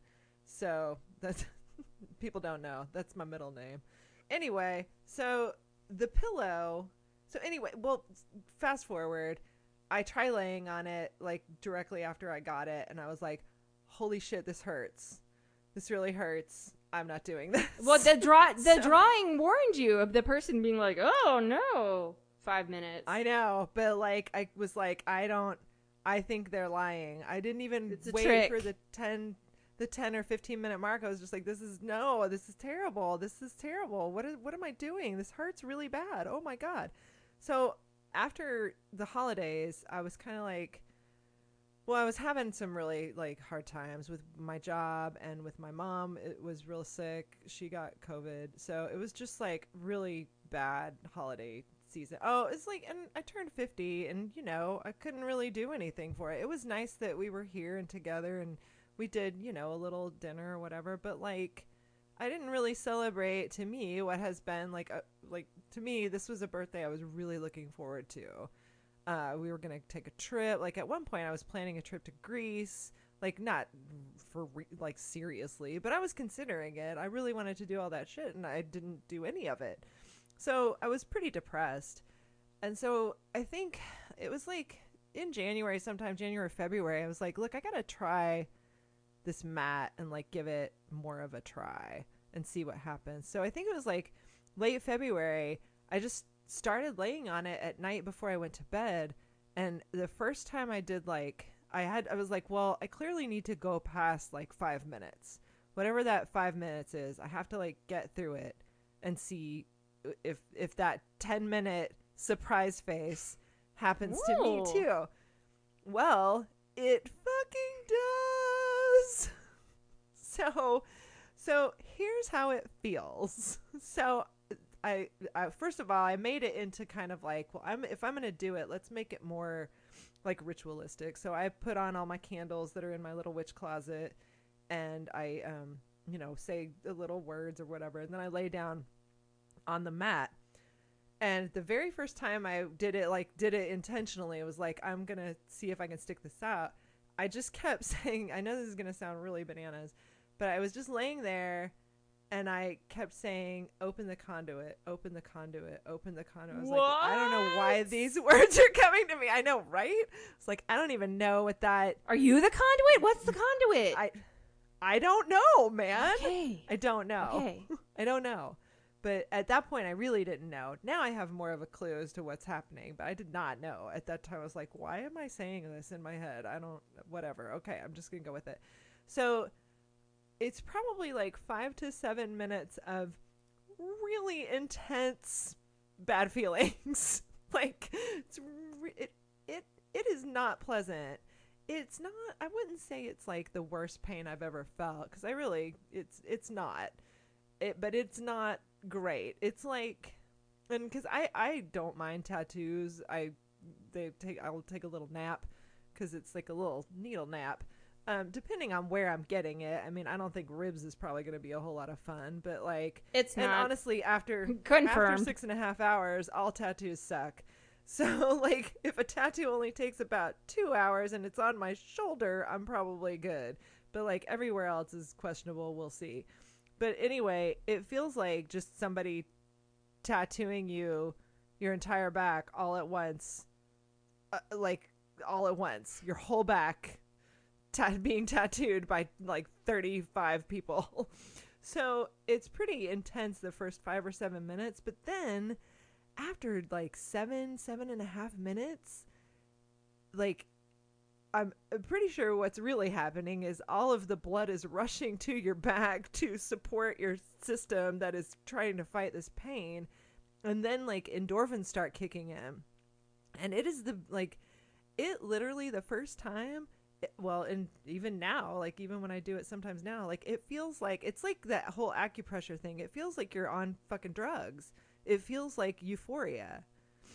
So that's people don't know. That's my middle name. Anyway, so the pillow. So anyway, well, fast forward. I try laying on it like directly after I got it, and I was like, "Holy shit, this hurts. This really hurts. I'm not doing this." Well, the draw the So- drawing warned you of the person being like, "Oh no, five minutes." I know, but like I was like, I don't. I think they're lying. I didn't even It's a wait trick. for the ten, the ten or fifteen minute mark. I was just like, this is no, this is terrible. This is terrible. What is what am I doing? This hurts really bad. Oh my god. So after the holidays, I was kind of like, well, I was having some really like hard times with my job and with my mom. It was real sick. She got COVID. So it was just like really bad holiday season. Oh, it's like, and I turned fifty and, you know, I couldn't really do anything for it. It was nice that we were here and together and we did, you know, a little dinner or whatever. But like, I didn't really celebrate to me what has been like, a, like to me, this was a birthday I was really looking forward to. Uh, we were going to take a trip. Like at one point I was planning a trip to Greece Like, not for re- like seriously, but I was considering it. I really wanted to do all that shit, and I didn't do any of it. So I was pretty depressed. And so I think it was like in January, sometime January, February, I was like, look, I got to try this mat and like give it more of a try and see what happens. So I think it was like late February. I just started laying on it at night before I went to bed. And the first time I did like, I had, I was like, well, I clearly need to go past like five minutes, whatever that five minutes is. I have to like get through it and see if, if that ten minute surprise face happens Whoa. to me too. Well, it fucking does. So, so here's how it feels. So I, I, first of all, I made it into kind of like, well, I'm, if I'm going to do it, let's make it more like ritualistic. So I put on all my candles that are in my little witch closet, and I, um, you know, say the little words or whatever. And then I lay down on the mat. And the very first time I did it, like did it intentionally, it was like, I'm going to see if I can stick this out. I just kept saying, I know this is going to sound really bananas, but I was just laying there and I kept saying, open the conduit, open the conduit, open the conduit. I was what? like, I don't know why these words are coming to me. I know, right? It's like, I don't even know what that. Are you the conduit? What's the conduit? I, I don't know, man. Okay. I don't know. Okay. I don't know. But at that point, I really didn't know. Now I have more of a clue as to what's happening, but I did not know. At that time, I was like, why am I saying this in my head? I don't, whatever. Okay, I'm just going to go with it. So it's probably like five to seven minutes of really intense bad feelings. Like, it's re- it, it, it is not pleasant. It's not, I wouldn't say it's like the worst pain I've ever felt, because I really, it's, it's not. It, but it's not great. It's like, and because I, I don't mind tattoos. I they take I'll take a little nap because it's like a little needle nap. Um, depending on where I'm getting it. I mean, I don't think ribs is probably going to be a whole lot of fun, but like, It's and not. honestly, after Confirmed. after six and a half hours, all tattoos suck. So like, if a tattoo only takes about two hours and it's on my shoulder, I'm probably good. But like everywhere else is questionable. We'll see. But anyway, it feels like just somebody tattooing you your entire back all at once, uh, like all at once, your whole back ta- being tattooed by like thirty-five people. So it's pretty intense the first five or seven minutes. But then after like seven, seven and a half minutes, like, I'm pretty sure what's really happening is all of the blood is rushing to your back to support your system that is trying to fight this pain. And then like endorphins start kicking in. And it is the, like, it literally the first time, it, well, and even now, like even when I do it sometimes now, like it feels like, it's like that whole acupressure thing. It feels like you're on fucking drugs. It feels like euphoria.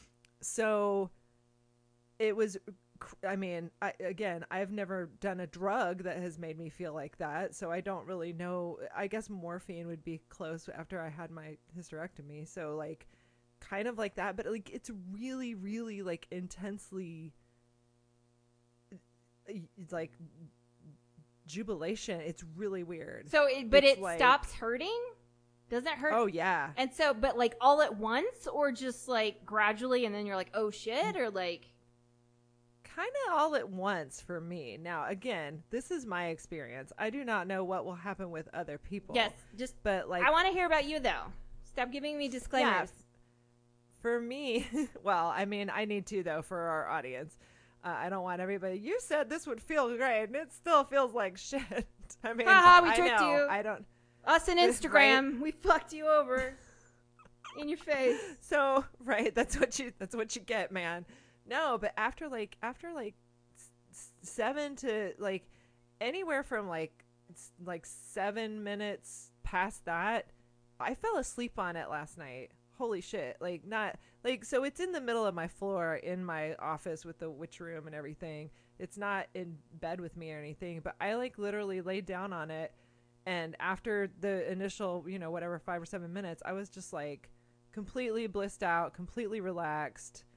So it was, I mean, I, again, I've never done a drug that has made me feel like that, so I don't really know. I guess morphine would be close after I had my hysterectomy, so like kind of like that, but like it's really, really like intensely, it's like jubilation. It's really weird. So, it, but It's it like- stops hurting? Doesn't it hurt? Oh yeah. And so, but like all at once, or just like gradually, and then you're like, oh shit, or like. Kind of all at once for me. Now, again, this is my experience. I do not know what will happen with other people. Yes, just. But like, I want to hear about you though. Stop giving me disclaimers. Yeah, for me, well, I mean, I need to though for our audience. Uh, I don't want everybody. You said this would feel great, and it still feels like shit. I mean, Haha, we I tricked know, you. I don't. Us and This- Instagram, we fucked you over in your face. So right, that's what you. That's what you get, man. No, but after like after like s- seven to like anywhere from like s- like seven minutes past that, I fell asleep on it last night. Holy shit. Like not like, so it's in the middle of my floor in my office with the witch room and everything. It's not in bed with me or anything, but I like literally laid down on it. And after the initial, you know, whatever, five or seven minutes, I was just like completely blissed out, completely relaxed.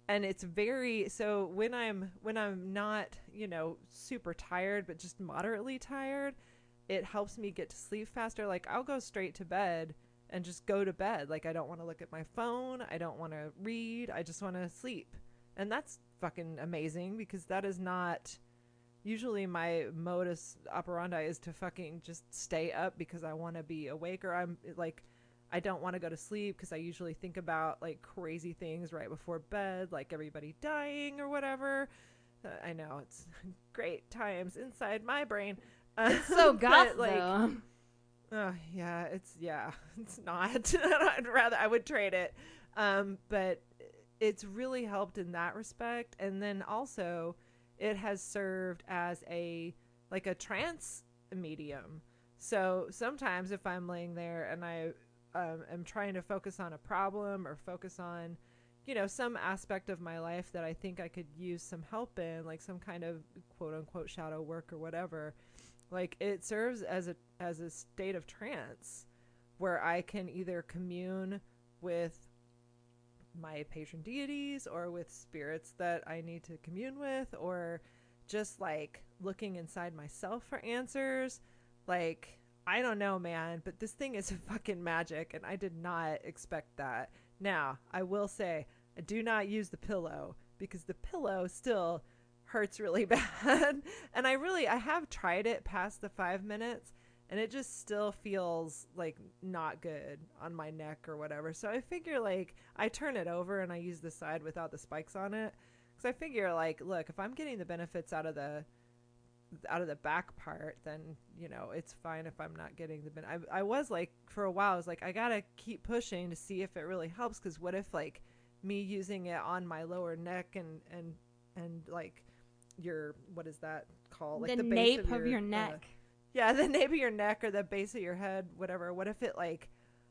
and it's very, so when I'm when I'm not, you know, super tired but just moderately tired, it helps me get to sleep faster. Like I'll go straight to bed and just go to bed. Like I don't want to look at my phone, I don't want to read, I just want to sleep. And that's fucking amazing, because that is not usually my modus operandi, is to fucking just stay up because I want to be awake, or I'm like, I don't want to go to sleep because I usually think about like crazy things right before bed, like everybody dying or whatever. Uh, I know it's great times inside my brain. It's so goth, like, though. uh, yeah, it's, yeah, it's not. I'd rather, I would trade it. Um, but it's really helped in that respect. And then also it has served as a, like a trance medium. So sometimes if I'm laying there and I um, am trying to focus on a problem or focus on, you know, some aspect of my life that I think I could use some help in, like some kind of quote unquote shadow work or whatever, like it serves as a, as a state of trance where I can either commune with my patron deities or with spirits that I need to commune with, or just like looking inside myself for answers. Like, I don't know, man, but this thing is fucking magic, and I did not expect that. Now, I will say, I do not use the pillow, because the pillow still hurts really bad. And I really, I have tried it past the five minutes, and it just still feels like not good on my neck or whatever. So I figure, like, I turn it over and I use the side without the spikes on it. Because I figure, like, look, if I'm getting the benefits out of the out of the back part, then, you know, it's fine if I'm not getting the ben- I, I was like, for a while, I was like, I gotta keep pushing to see if it really helps. Because what if, like, me using it on my lower neck and and and like your, what is that called, like the, the base nape of your, of your uh, neck. yeah, the nape of your neck or the base of your head, whatever. What if it like,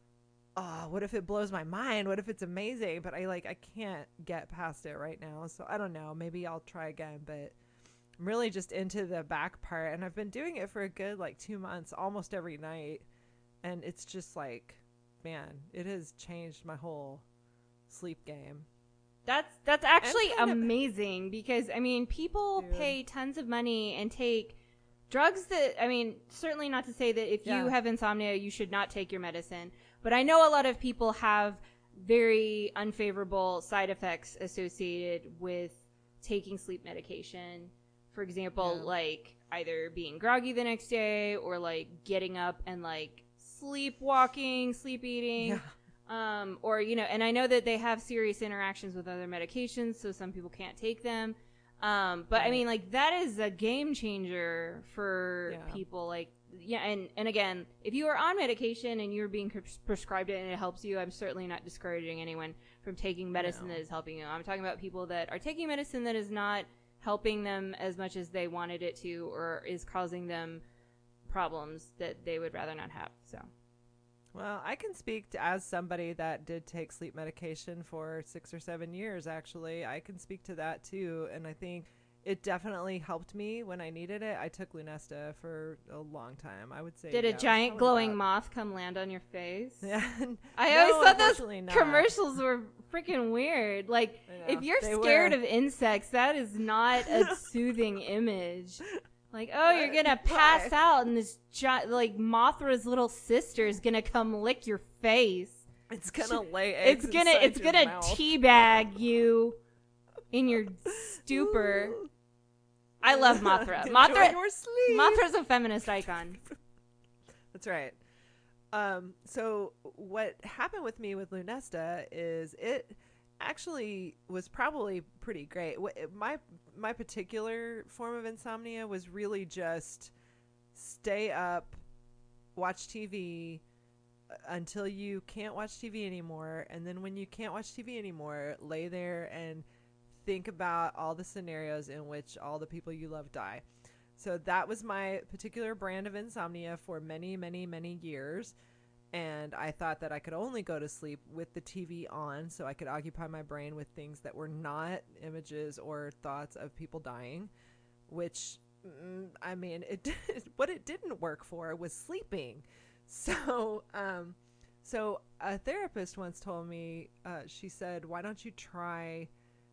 oh, what if it blows my mind? What if it's amazing? But I like, I can't get past it right now. So I don't know. Maybe I'll try again. But I'm really just into the back part. And I've been doing it for a good like two months, almost every night. And it's just like, man, it has changed my whole sleep game. That's that's actually kind of- amazing, because I mean, people Dude. pay tons of money and take drugs that, I mean, certainly not to say that if Yeah. you have insomnia, you should not take your medicine. But I know a lot of people have very unfavorable side effects associated with taking sleep medication. For example, Yeah. like either being groggy the next day, or like getting up and like sleepwalking, sleep eating. Yeah. Um, or, you know, and I know that they have serious interactions with other medications, so some people can't take them. Um, but I Right. mean, like, that is a game changer for Yeah. people. Like, yeah, and, and again, if you are on medication and you're being pres- prescribed it and it helps you, I'm certainly not discouraging anyone from taking medicine No. that is helping you. I'm talking about people that are taking medicine that is not helping them as much as they wanted it to, or is causing them problems that they would rather not have. So. Well, I can speak to, as somebody that did take sleep medication for six or seven years, actually. I can speak to that too. And I think it definitely helped me when I needed it. I took Lunesta for a long time. I would say. Did yeah, a it was giant probably glowing about- moth come land on your face? Yeah. I No, always thought those unfortunately not. commercials were freaking weird. Like, I know, if you're they scared were. of insects, that is not a soothing image. Like, oh, you're What? gonna pass Why? out, and this gi- like Mothra's little sister is gonna come lick your face. It's gonna lay eggs. It's gonna, inside it's your gonna mouth. teabag you in your stupor. I love Mothra. Enjoy Mothra, your sleep. Mothra's a feminist icon. That's right. Um, so what happened with me with Lunesta is it actually was probably pretty great. Wh- My my particular form of insomnia was really just stay up, watch T V uh, until you can't watch T V anymore, and then when you can't watch T V anymore, lay there and think about all the scenarios in which all the people you love die. So that was my particular brand of insomnia for many, many, many years. And I thought that I could only go to sleep with the T V on, so I could occupy my brain with things that were not images or thoughts of people dying, which, mm, I mean, it what it didn't work for was sleeping. So, um, so a therapist once told me, uh, she said, why don't you try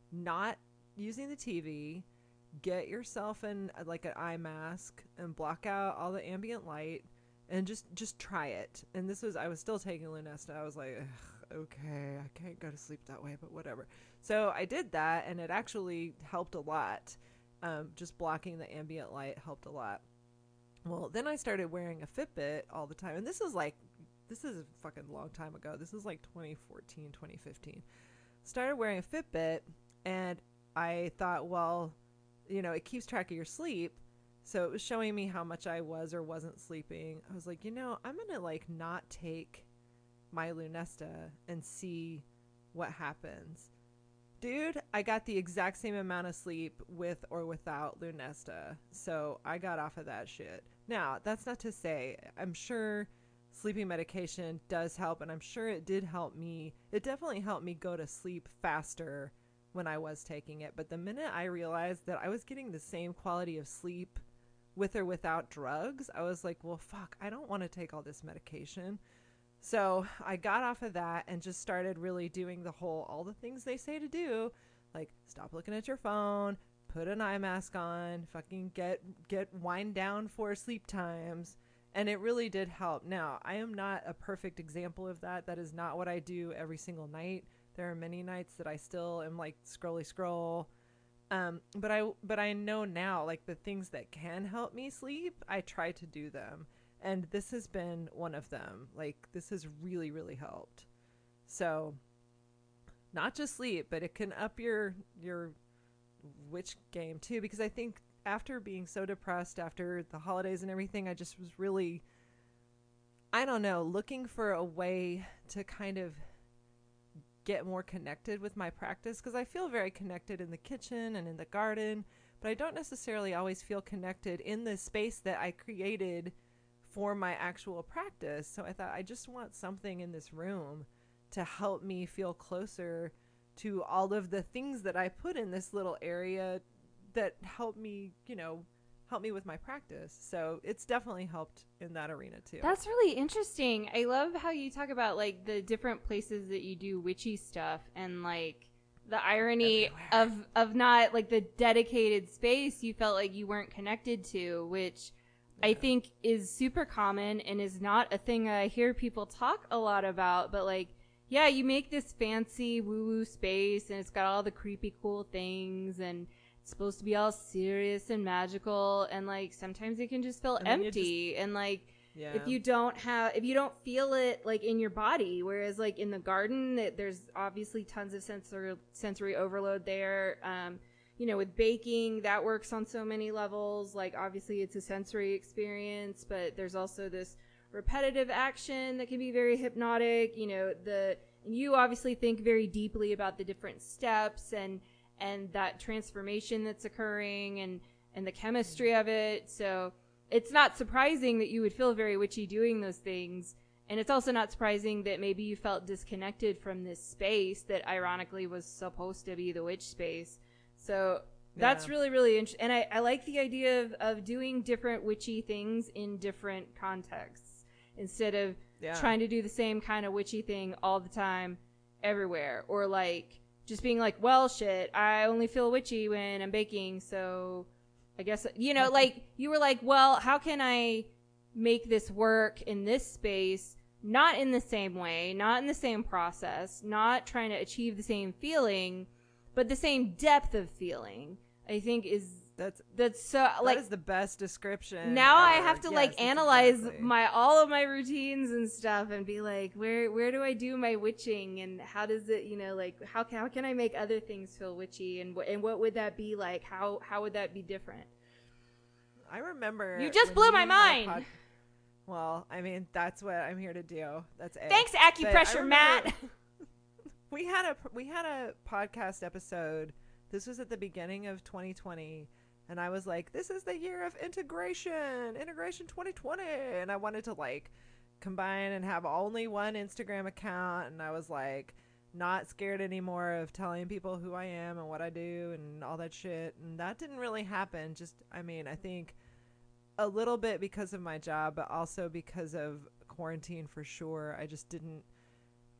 not using the T V, get yourself in uh, like an eye mask and block out all the ambient light and just just try it. And this was, I was still taking Lunesta. I was like, ugh, okay, I can't go to sleep that way, but whatever. So I did that, and it actually helped a lot. Um, just blocking the ambient light helped a lot. Well, then I started wearing a Fitbit all the time. And this is like, this is a fucking long time ago. This is like twenty fourteen, twenty fifteen. Started wearing a Fitbit, and I thought, well, you know, it keeps track of your sleep. So it was showing me how much I was or wasn't sleeping. I was like, you know, I'm going to like not take my Lunesta and see what happens. Dude, I got the exact same amount of sleep with or without Lunesta. So I got off of that shit. Now, that's not to say, I'm sure sleeping medication does help, and I'm sure it did help me. It definitely helped me go to sleep faster when I was taking it. But the minute I realized that I was getting the same quality of sleep with or without drugs, I was like, well, fuck, I don't want to take all this medication. So I got off of that and just started really doing the whole, all the things they say to do, like stop looking at your phone, put an eye mask on, fucking get, get wind down for sleep times. And it really did help. Now, I am not a perfect example of that. That is not what I do every single night. There are many nights that I still am like scrolly scroll. Um, but I, but I know now, like the things that can help me sleep, I try to do them. And this has been one of them. Like, this has really, really helped. So, not just sleep, but it can up your your witch game too. Because I think after being so depressed after the holidays and everything, I just was really, I don't know, looking for a way to kind of get more connected with my practice. Because I feel very connected in the kitchen and in the garden, but I don't necessarily always feel connected in the space that I created for my actual practice. So I thought, I just want something in this room to help me feel closer to all of the things that I put in this little area that help me, you know, help me with my practice. So it's definitely helped in that arena too. That's really interesting. I love how you talk about like the different places that you do witchy stuff, and like the irony Everywhere. of of not like the dedicated space you felt like you weren't connected to, which I think is super common and is not a thing I hear people talk a lot about. But like, yeah, you make this fancy woo-woo space and it's got all the creepy cool things and it's supposed to be all serious and magical, and like sometimes it can just feel And then you empty and like Yeah. if you don't have if you don't feel it like in your body, whereas like in the garden it, there's obviously tons of sensory sensory overload there. um You know, with baking, that works on so many levels. Like, obviously, it's a sensory experience, but there's also this repetitive action that can be very hypnotic. You know, the and you obviously think very deeply about the different steps and and that transformation that's occurring and and the chemistry of it. So it's not surprising that you would feel very witchy doing those things. And it's also not surprising that maybe you felt disconnected from this space that ironically was supposed to be the witch space. So that's Yeah. really, really interesting. And I, I like the idea of, of doing different witchy things in different contexts instead of Yeah. trying to do the same kind of witchy thing all the time everywhere. Or like just being like, well, shit, I only feel witchy when I'm baking. So I guess, you know, like you were like, well, how can I make this work in this space? Not in the same way, not in the same process, not trying to achieve the same feeling, but the same depth of feeling, I think is That's that's so like that is the best description. now I ever. have to Yes, like that's analyze exactly. my all of my routines and stuff and be like, where where do I do my witching and how does it, you know, like how can, how can I make other things feel witchy and wh- and what would that be like? How how would that be different? I remember You just when blew you my and I mind. Well, I mean, that's what I'm here to do. That's it. Thanks, But I acupressure, remember Matt. We had a we had a podcast episode. This was at the beginning of twenty twenty, and I was like, "This is the year of integration, integration twenty twenty," and I wanted to like combine and have only one Instagram account, and I was like, not scared anymore of telling people who I am and what I do and all that shit, and that didn't really happen. Just, I mean, I think a little bit because of my job, but also because of quarantine for sure. I just didn't.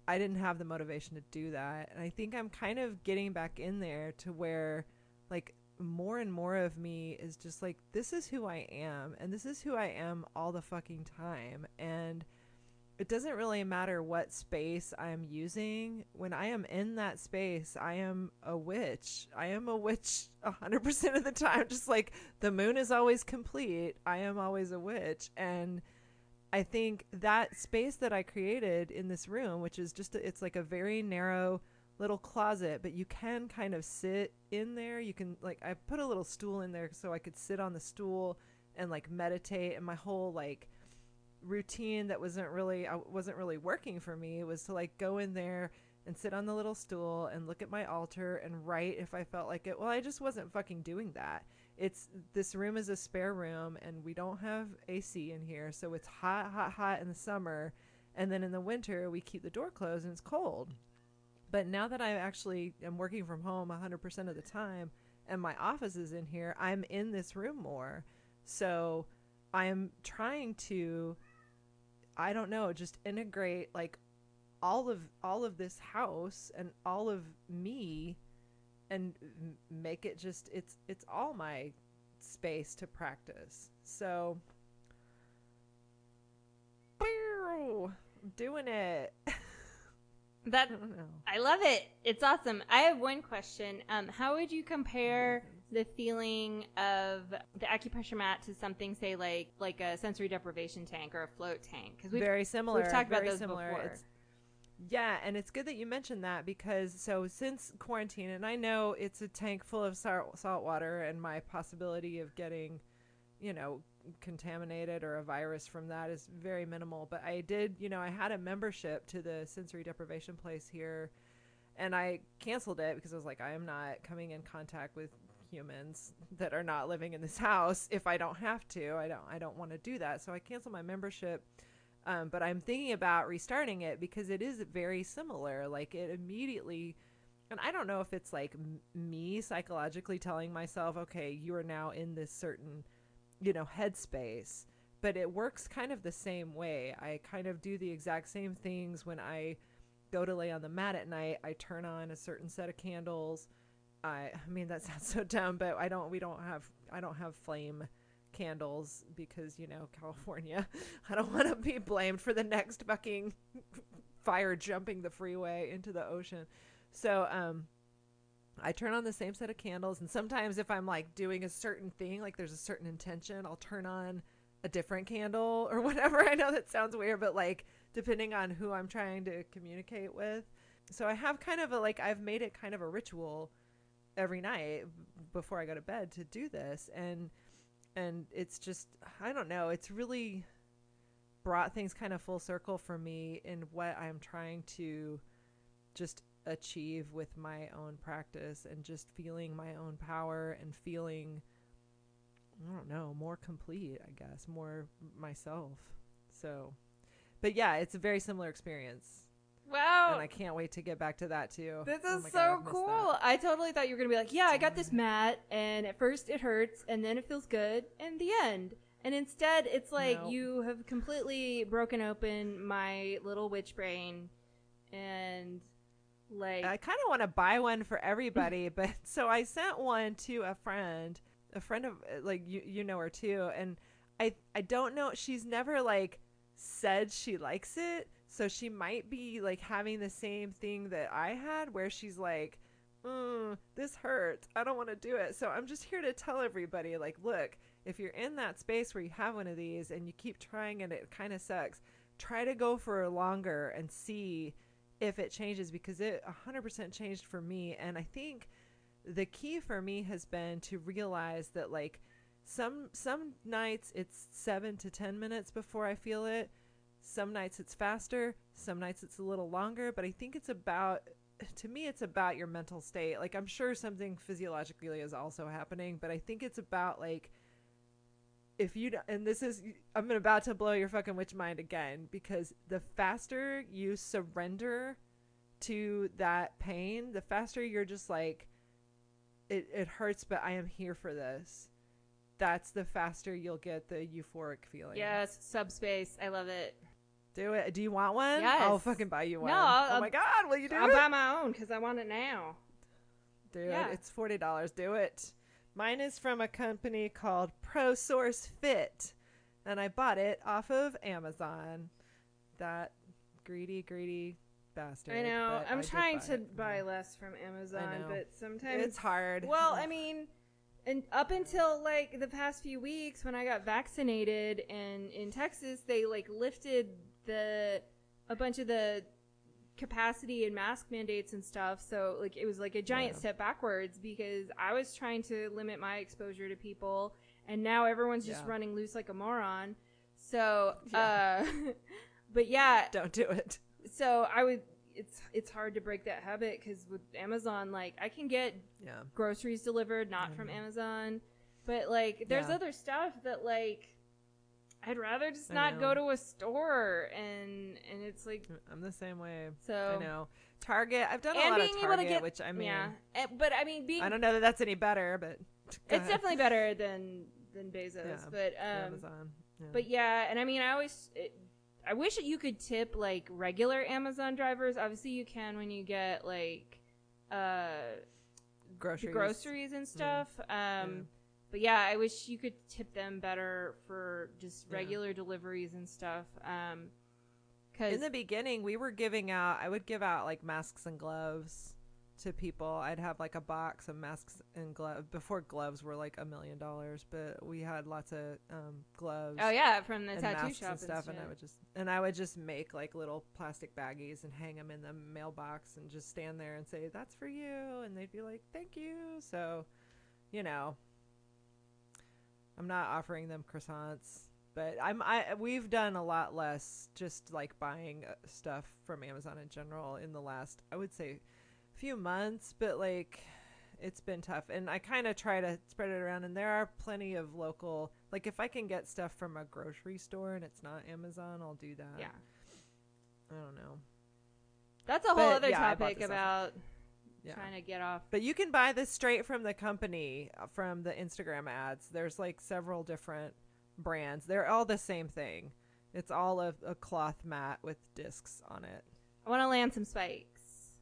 I didn't have the motivation to do that. And I think I'm kind of getting back in there to where like more and more of me is just like, this is who I am, and this is who I am all the fucking time. And it doesn't really matter what space I'm using. When I am in that space, I am a witch. I am a witch one hundred percent of the time. Just like the moon is always complete, I am always a witch. And I think that space that I created in this room, which is just, a, it's like a very narrow little closet, but you can kind of sit in there. You can, like, I put a little stool in there so I could sit on the stool and like meditate. And my whole like routine that wasn't really I wasn't really working for me was to like go in there and sit on the little stool and look at my altar and write if I felt like it. Well, I just wasn't fucking doing that. It's this room is a spare room, and we don't have A C in here, so it's hot hot hot in the summer, and then in the winter we keep the door closed and it's cold. But now that I actually am working from home one hundred percent of the time and my office is in here, I'm in this room more. So I'm trying to, I don't know, just integrate like all of all of this house and all of me, and m- make it just it's it's all my space to practice. So I'm doing it. That I don't know. I love it. It's awesome. I have one question. Um, how would you compare the feeling of the acupressure mat to something, say, like like a sensory deprivation tank or a float tank? Because we've Very similar. we've talked about very those similar. before. It's, yeah, and it's good that you mentioned that, because so since quarantine, and I know it's a tank full of salt, salt water, and my possibility of getting, you know, contaminated or a virus from that is very minimal. But I did, you know, I had a membership to the sensory deprivation place here, and I canceled it because I was like, I am not coming in contact with humans that are not living in this house if I don't have to. I don't I don't want to do that. So I canceled my membership. Um, but I'm thinking about restarting it because it is very similar. Like it immediately, and I don't know if it's like m- me psychologically telling myself, okay, you are now in this certain, you know, headspace, but it works kind of the same way. I kind of do the exact same things when I go to lay on the mat at night. I turn on a certain set of candles. I, I mean, that sounds so dumb, but I don't, we don't have, I don't have flame candles because, you know, California, I don't want to be blamed for the next fucking fire jumping the freeway into the ocean. So, um, I turn on the same set of candles, and sometimes if I'm like doing a certain thing, like there's a certain intention, I'll turn on a different candle or whatever. I know that sounds weird, but like depending on who I'm trying to communicate with. So I have kind of a, like, I've made it kind of a ritual every night before I go to bed to do this. And, and it's just, I don't know, it's really brought things kind of full circle for me in what I'm trying to just achieve with my own practice, and just feeling my own power and feeling, I don't know, more complete, I guess, more myself. So, but yeah, it's a very similar experience. Wow. And I can't wait to get back to that too. This Oh is my so God, I've missed cool. that. I totally thought you were going to be like, yeah, I got this mat, and at first it hurts, and then it feels good, and the end. And instead, it's like No. you have completely broken open my little witch brain, and like, I kind of want to buy one for everybody, but so I sent one to a friend, a friend of, like, you you know her too, and I I don't know, she's never like said she likes it, so she might be like having the same thing that I had, where she's like, mm, this hurts, I don't want to do it. So I'm just here to tell everybody, like, look, if you're in that space where you have one of these and you keep trying and it kind of sucks, try to go for longer and see if it changes, because it one hundred percent changed for me. And I think the key for me has been to realize that, like, some some nights it's seven to ten minutes before I feel it. Some nights it's faster, some nights it's a little longer, but I think it's about, to me, it's about your mental state. Like, I'm sure something physiologically is also happening, but I think it's about, like, if you, and this is, I'm about to blow your fucking witch mind again, because the faster you surrender to that pain, the faster you're just like, it, it hurts, but I am here for this. That's the faster you'll get the euphoric feeling. yes, subspace. I love it. Do it. Do you want one? Yes. I'll fucking buy you one. No, I'll- oh my god, will you do I'll it? buy my own because I want it now. Do Yeah. it. It's forty dollars. Do it. Mine is from a company called ProSource Fit, and I bought it off of Amazon. That greedy, greedy bastard. I know. but I'm I did trying buy to it. buy less from Amazon, know. but sometimes It's hard. Well, I mean, and up until like the past few weeks when I got vaccinated, and in Texas they like lifted the a bunch of the capacity and mask mandates and stuff. So like it was like a giant Yeah. step backwards because I was trying to limit my exposure to people, and now everyone's just Yeah. running loose like a moron. So, Yeah. uh, but yeah, Don't do it. so I would. It's it's hard to break that habit because with Amazon, like I can get Yeah. groceries delivered not from Mhm. Amazon, but like there's Yeah. other stuff that like I'd rather just I not know. go to a store, and and it's like I'm the same way. so. I know. Target. I've done a And lot being of able Target, to get which I mean, yeah, and, but I mean being I don't know that that's any better, but go it's ahead. definitely better than than Bezos, Yeah, but um, Amazon. Yeah. but yeah, and I mean I always. It, I wish that you could tip like regular Amazon drivers. Obviously, you can when you get like uh, groceries. groceries and stuff. Um, Yeah. But yeah, I wish you could tip them better for just Yeah. regular deliveries and stuff. Um, cause In the beginning, we were giving out, I would give out like masks and gloves to people. I'd have like a box of masks and gloves before gloves were like a million dollars, but we had lots of um, gloves. oh yeah, from the and tattoo masks shop and stuff, and, and I shit. would just and I would just make like little plastic baggies and hang them in the mailbox and just stand there and say that's for you, and they'd be like thank you. So, you know, I'm not offering them croissants, but I'm I we've done a lot less just like buying uh, stuff from Amazon in general in the last I would say few months, but like it's been tough, and I kind of try to spread it around, and there are plenty of local, like if I can get stuff from a grocery store and it's not Amazon, I'll do that. Yeah, I don't know. that's a whole But, other yeah, I bought topic this off- about Yeah. trying to get off. But you can buy this straight from the company, uh, from the Instagram ads. There's like several different brands. They're all the same thing. It's all a, a cloth mat with discs on it. I want to land some spikes.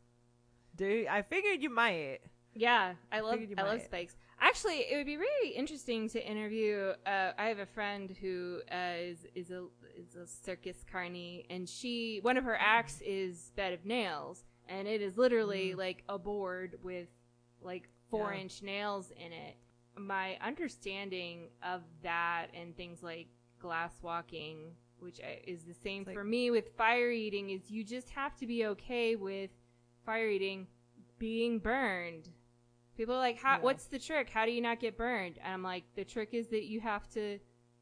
Dude, I figured you might. Yeah, I love figured you I love might. spikes. Actually, it would be really interesting to interview. Uh, I have a friend who uh, is is a is a circus carny, and she one of her acts is Bed of Nails, and it is literally Mm. like a board with like four Yeah. inch nails in it. My understanding of that and things like glass walking, which I, is the same It's like- for me with fire eating, is you just have to be okay with fire eating being burned. People are like, how, Yeah. what's the trick? How do you not get burned? And I'm like, the trick is that you have to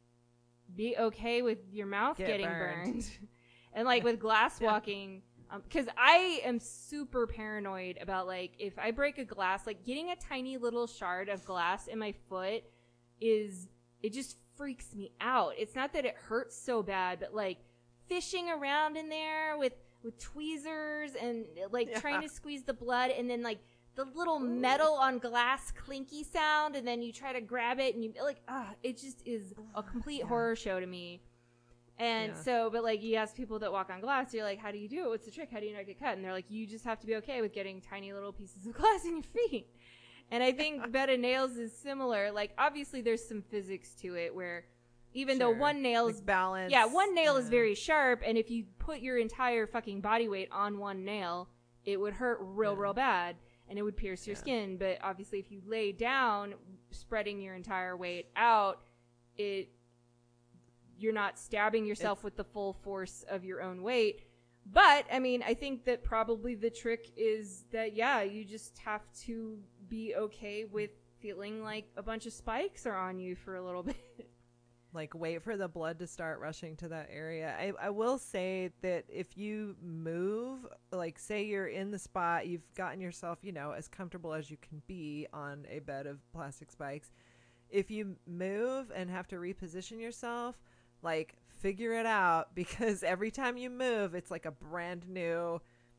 be okay with your mouth Get getting burned. burned. And like with glass Yeah. walking, because I am super paranoid about like if I break a glass, like getting a tiny little shard of glass in my foot is, it just freaks me out. It's not that it hurts so bad, but like fishing around in there with with tweezers and like Yeah. trying to squeeze the blood, and then like the little metal on glass clinky sound, and then you try to grab it and you like ah it just is a complete Yeah. horror show to me. And Yeah. so, but like you ask people that walk on glass, you're like, how do you do it? What's the trick? How do you not get cut? And they're like, you just have to be okay with getting tiny little pieces of glass in your feet. And I think bed of nails is similar. Like obviously there's some physics to it where even though Sure. one nail's Like balance. yeah, one nail is Yeah. very sharp, and if you put your entire fucking body weight on one nail, it would hurt real, Yeah. real bad, and it would pierce your Yeah. skin. But obviously, if you lay down, spreading your entire weight out, it you're not stabbing yourself with the full force of your own weight. But I mean, I think that probably the trick is that yeah, you just have to be okay with feeling like a bunch of spikes are on you for a little bit. Like wait for the blood to start rushing to that area. I, I will say that if you move, like say you're in the spot, you've gotten yourself, you know, as comfortable as you can be on a bed of plastic spikes. If you move and have to reposition yourself, like figure it out, because every time you move, it's like a brand new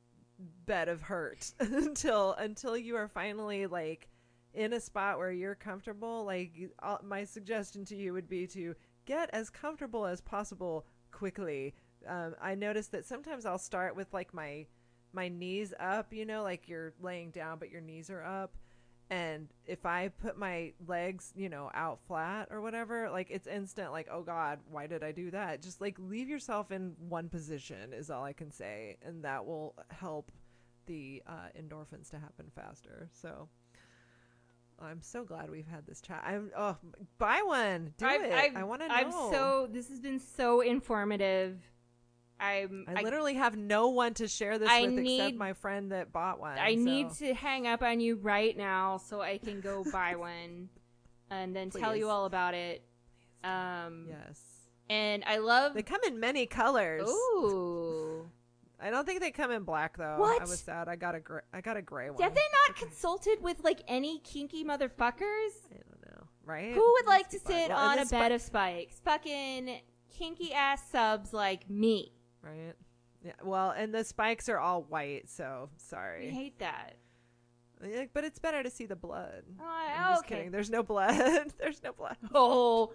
bed of hurt until until you are finally like in a spot where you're comfortable. Like uh, my suggestion to you would be to get as comfortable as possible quickly, Um, I noticed that sometimes I'll start with like my my knees up, you know, like you're laying down but your knees are up. And if I put my legs, you know, out flat or whatever, like it's instant like, oh God, why did I do that? Just like leave yourself in one position is all I can say. And that will help the uh, endorphins to happen faster. So I'm so glad we've had this chat. I'm oh, buy one, do I've, it. I've, I want to know. I'm so. This has been so informative. I'm. I literally have no one to share this I with need, except my friend that bought one. I so. need to hang up on you right now so I can go buy one, and then tell you Please. all about it. Um, Yes. And I love. They come in many colors. Ooh. I don't think they come in black though. What? I was sad. I got a gray. I got a gray one. Have they not consulted with like any kinky motherfuckers? I don't know. Right? Who would like to Must be sit fun. Well, on and a the bed spi- of spikes? Fucking kinky ass subs like me. Right. Yeah. Well, and the spikes are all white, so I sorry. hate that. Like, but it's better to see the blood. Oh, I'm just okay. kidding. There's no blood. There's no blood. Oh,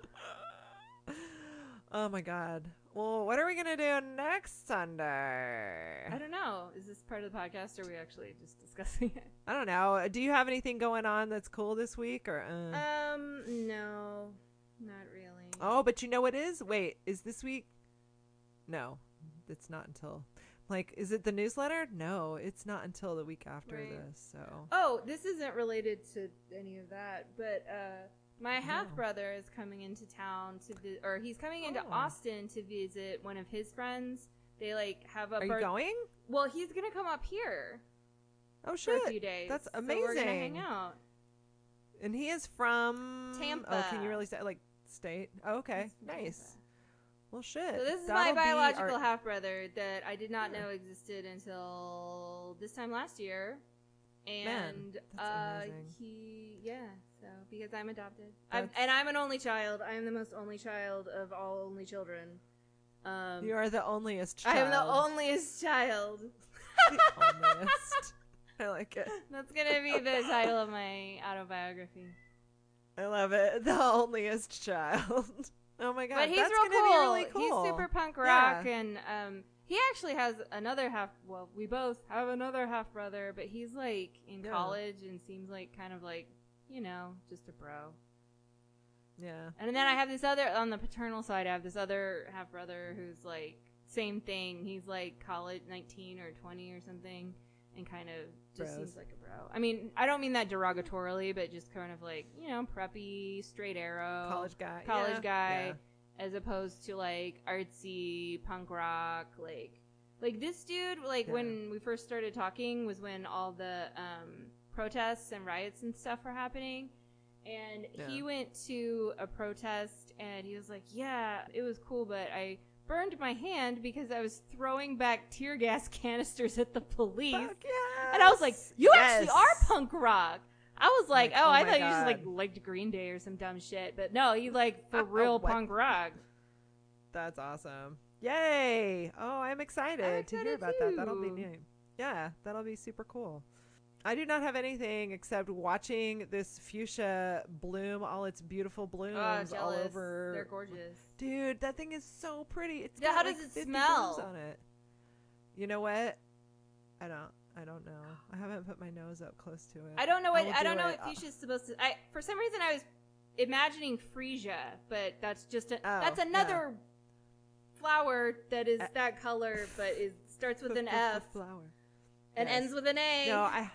Oh my God. Well, what are we gonna do next Sunday? I don't know. Is this part of the podcast, or are we actually just discussing it? I don't know. Do you have anything going on that's cool this week, or? Uh? Um, no, not really. Oh, but you know what is? Wait, is this week? No, it's not until. Like, is it the newsletter? No, it's not until the week after Right. this. So. Oh, this isn't related to any of that, but uh, my No. half brother is coming into town to vi- or he's coming into Oh. Austin to visit one of his friends. They like have a. Are you birth- going? Well, he's gonna come up here Oh for shit! a few days. That's So we're gonna hang amazing. out. And he is from Tampa. Oh, can you really say like state? Oh, okay, He's from nice. Tampa. Well, shit. So this is That'll my be biological our- half brother that I did not Yeah. know existed until this time last year. And Man, that's uh amazing. he yeah, so because I'm adopted. I'm, That's- and I'm an only child. I am the most only child of all only children. Um You are the onlyest I child. am the onlyest child. The onlyest. I like it. That's going to be the title of my autobiography. I love it. The onlyest child. Oh my god, But he's that's real gonna cool. be really cool. He's super punk rock, Yeah. and um, he actually has another half. Well, we both have another half brother, but he's like in Yeah. college and seems like kind of like you know just a bro. Yeah. And then I have this other on the paternal side. I have this other half brother who's like same thing. He's like college, nineteen or twenty or something, and kind of just Bros. seems like a bro. I mean, I don't mean that derogatorily, but just kind of like you know preppy, straight arrow, College guy. college Yeah. guy, Yeah. as opposed to like artsy punk rock. Like, like this dude, like Yeah. when we first started talking was when all the um, protests and riots and stuff were happening. And he Yeah. went to a protest and he was like, yeah, it was cool, but I burned my hand because I was throwing back tear gas canisters at the police. Fuck yes. And I was like, you actually Yes. are punk rock. I was like, Like, oh, oh I my thought you just like God. liked Green Day or some dumb shit. But no, he like for Oh, real what? punk rock. That's awesome. Yay. Oh, I'm excited, I'm to hear excited about that. That'll be too. new. Yeah, that'll be super cool. I do not have anything except watching this fuchsia bloom all its beautiful blooms Oh, all jealous. over. They're gorgeous. Dude, that thing is so pretty. It's Yeah, got how like does it fifty smell? blooms on it. You know what? I don't. I don't know. I haven't put my nose up close to it. I don't know what will I don't do know it. what fuchsia's supposed to. I for some reason I was imagining freesia, but that's just a, Oh, that's yeah. another flower that is Uh, that color, but it starts with an F- F f- flower. and Yes. ends with an A. No, I.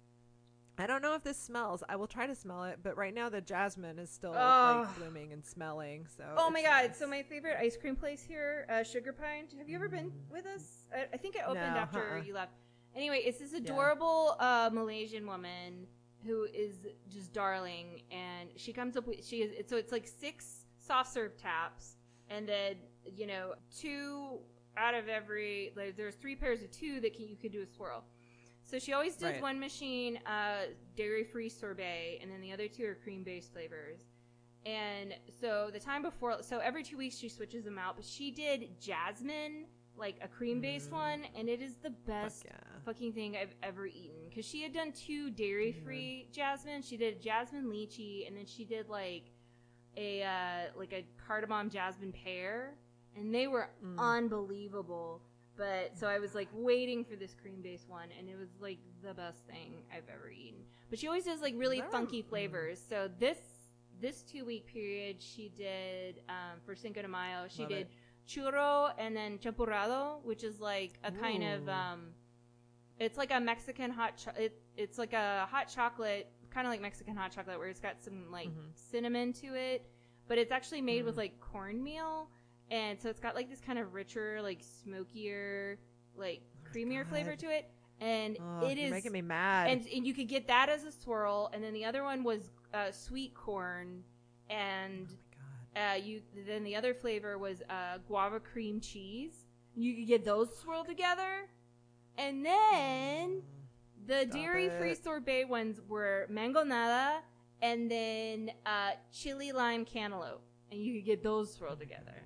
I don't know if this smells. I will try to smell it, but right now the jasmine is still Oh. like blooming and smelling. So. Oh my it's god! nice. So my favorite ice cream place here, uh, Sugar Pine. Have you ever been with us? I, I think it opened No, after uh-uh. you left. Anyway, it's this adorable uh, Malaysian woman who is just darling, and she comes up with she is it's, so it's like six soft serve taps, and then you know two out of every like there's three pairs of two that can, you could do a swirl. So she always does Right. one machine uh, dairy-free sorbet, and then the other two are cream-based flavors. And so the time before, so every two weeks she switches them out. But she did jasmine, like a cream-based Mm. one, and it is the best Fuck yeah. fucking thing I've ever eaten. Because she had done two dairy-free jasmine. She did jasmine lychee, and then she did like a uh, like a cardamom jasmine pear. and they were Mm. unbelievable. But so I was like waiting for this cream based one, and it was like the best thing I've ever eaten. But she always does like really That- funky mm. flavors. So this this two week period, she did um, for Cinco de Mayo, she Love did it. churro and then champurrado, which is like a kind of Ooh. um, it's like a Mexican hot. Cho- it, it's like a hot chocolate, kind of like Mexican hot chocolate, where it's got some like Mhm. cinnamon to it, but it's actually made with Mm. like cornmeal. And so it's got like this kind of richer, like smokier, like creamier God. flavor to it. And Oh, it you're is, making me mad. and, and you could get that as a swirl. And then the other one was uh, sweet corn, and oh my God. uh, you then the other flavor was uh, guava cream cheese. You could get those swirled together, and then the Stop dairy-free it. sorbet ones were mango nada, and then uh, chili lime cantaloupe, and you could get those swirled together.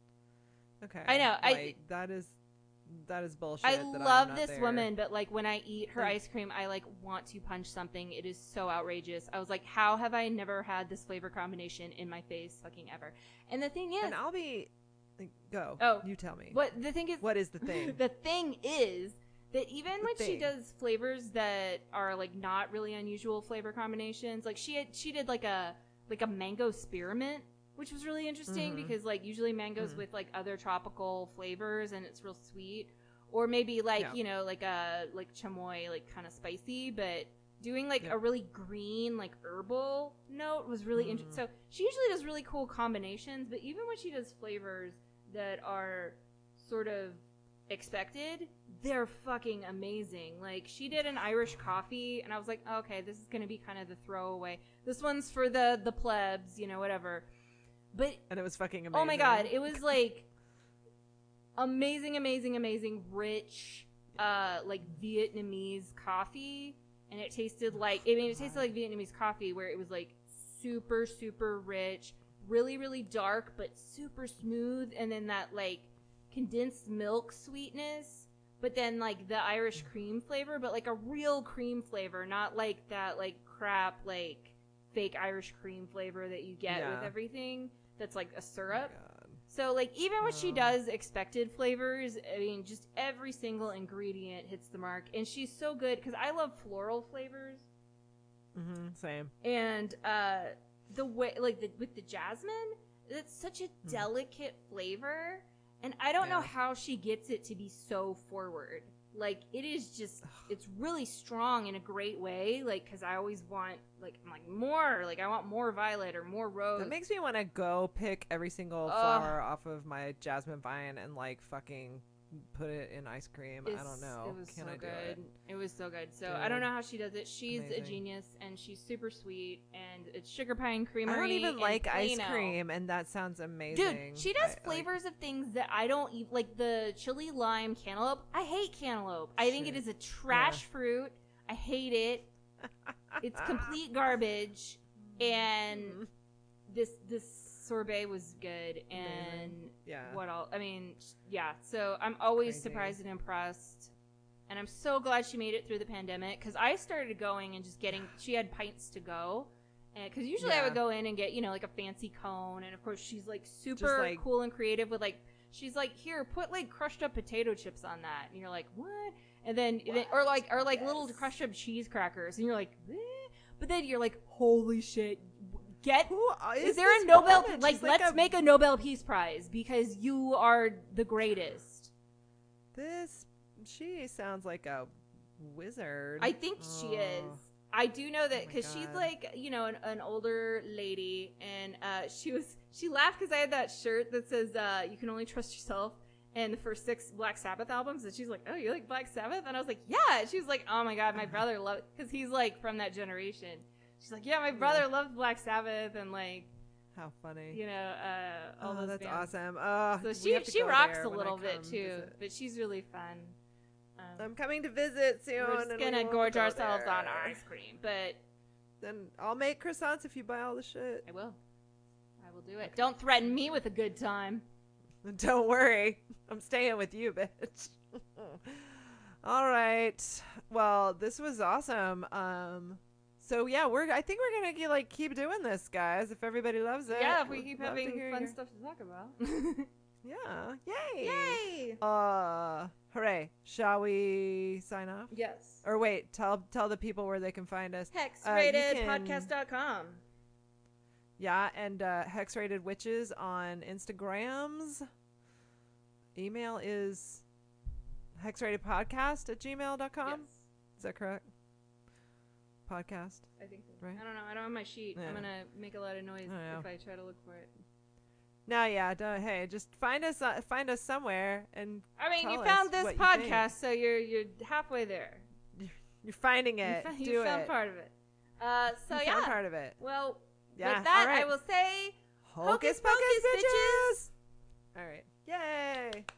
Okay. I know, I- Like, that is that is bullshit. I that I'm love not this there. woman, but like when I eat her Like- ice cream, I like want to punch something. It is so outrageous. I was like, how have I never had this flavor combination in my face fucking ever? And the thing is, And I'll be like, go. Oh. You tell me. what the thing is, What is the thing? the thing is that even The when she thing. does flavors that are like not really unusual flavor combinations, like she had, she did like a like a mango spearmint, which was really interesting Mhm. because like usually mangoes Mhm. with like other tropical flavors and it's real sweet, or maybe like Yeah. you know like a like chamoy, like kind of spicy, but doing like Yeah. a really green like herbal note was really Mm. interesting. So she usually does really cool combinations, but even when she does flavors that are sort of expected, they're fucking amazing. Like she did an Irish coffee, and I was like, oh, okay, this is gonna be kind of the throwaway. This one's for the the plebs, you know, whatever. But And it was fucking amazing. oh my god, it was like amazing, amazing, amazing, rich, uh, like Vietnamese coffee, and it tasted like I mean, it tasted like Vietnamese coffee, where it was like super, super rich, really, really dark, but super smooth, and then that like condensed milk sweetness, but then like the Irish cream flavor, but like a real cream flavor, not like that like crap like fake Irish cream flavor that you get Yeah. with everything that's like a Oh my syrup. God. So like even when she Oh. does expected flavors, I mean just every single ingredient hits the mark, and she's so good because I love floral flavors, Mhm, same. and uh the way like the, with the jasmine, it's such a delicate flavor, and I don't know Yeah. how she gets it to be so forward. Like it is just it's really strong in a great way, like because I always want like I'm like more like I want more violet or more rose. That makes me want to go pick every single Ugh. flower off of my jasmine vine and like fucking put it in ice cream. I It's- don't know. It was Can so I do good. it? It was so good. So I don't Dude. know how she does it. She's a Amazing. genius, and she's super sweet, and it's Sugar Pine Creamery. I don't even in like ice Plano. cream, and that sounds amazing. Dude, she does I- like- flavors of things that I don't eat, like the chili lime cantaloupe. I hate cantaloupe. I think it Shit. is a trash fruit. I hate it. It's complete garbage. And Mm, this this sorbet was good. And Amazing. yeah. what else? I mean, yeah. So I'm always Crazy. surprised and impressed. And I'm so glad she made it through the pandemic, because I started going and just getting. She had pints to go, and because usually I Yeah. would go in and get you know like a fancy cone, and of course she's like super like- cool and creative with like she's like here put like crushed up potato chips on that, and you're like what? And then, then or like or like little Yes. crushed up cheese crackers, and you're like, eh? But then you're like holy shit, get Who is, is there this a Nobel woman? like She's let's a- make a Nobel Peace Prize because you are the greatest. This she sounds like a wizard. I think she is. Oh. I do know that Oh my because she's God. like you know an, an older lady, and uh, she was she laughed because I had that shirt that says uh, "You can only trust yourself." And the first six Black Sabbath albums, and she's like, "Oh, you like Black Sabbath?" And I was like, "Yeah." She was like, "Oh my god, my brother loved," because he's like from that generation. She's like, "Yeah, my brother loved Black Sabbath," and like How funny. you know uh, all oh, those that's bands. awesome. Uh, So we she have to she go rocks there a when I little bit come too, visit. but she's really fun. Um, I'm coming to visit soon. we're just and we gonna will gorge go ourselves there. on ice cream, but Then I'll make croissants if you buy all the shit. I will. I will do it. Don't threaten me with a good time. Don't worry. I'm staying with you, bitch. All right. Well, this was awesome. Um so yeah, we're I think we're going to like keep doing this, guys, if everybody loves it. Yeah, if we Would keep love to having hear fun your- stuff to talk about. Yeah. Yay. Yay! Uh, hooray. Shall we sign off? Yes. Or wait, tell tell the people where they can find us. hex Uh, you rated can- podcast dot com. Yeah, and uh, Hex Rated Witches on Instagrams. Email is hexratedpodcast at gmail dot com. Yes. Is that correct? Podcast. I think so. Right. I don't know. I don't have my sheet. Yeah. I'm gonna make a lot of noise I know. if I try to look for it. No, yeah, don't, hey, just find us uh, find us somewhere, and I mean, Tell you us found this what you think. podcast, so you're you're halfway there. you're finding You, it. fo- Do you found it. part of it. Uh, so you yeah. found part of it. Well, Yeah. with that, all right. I will say Hocus Hocus pocus, pocus, bitches. All right. Yay.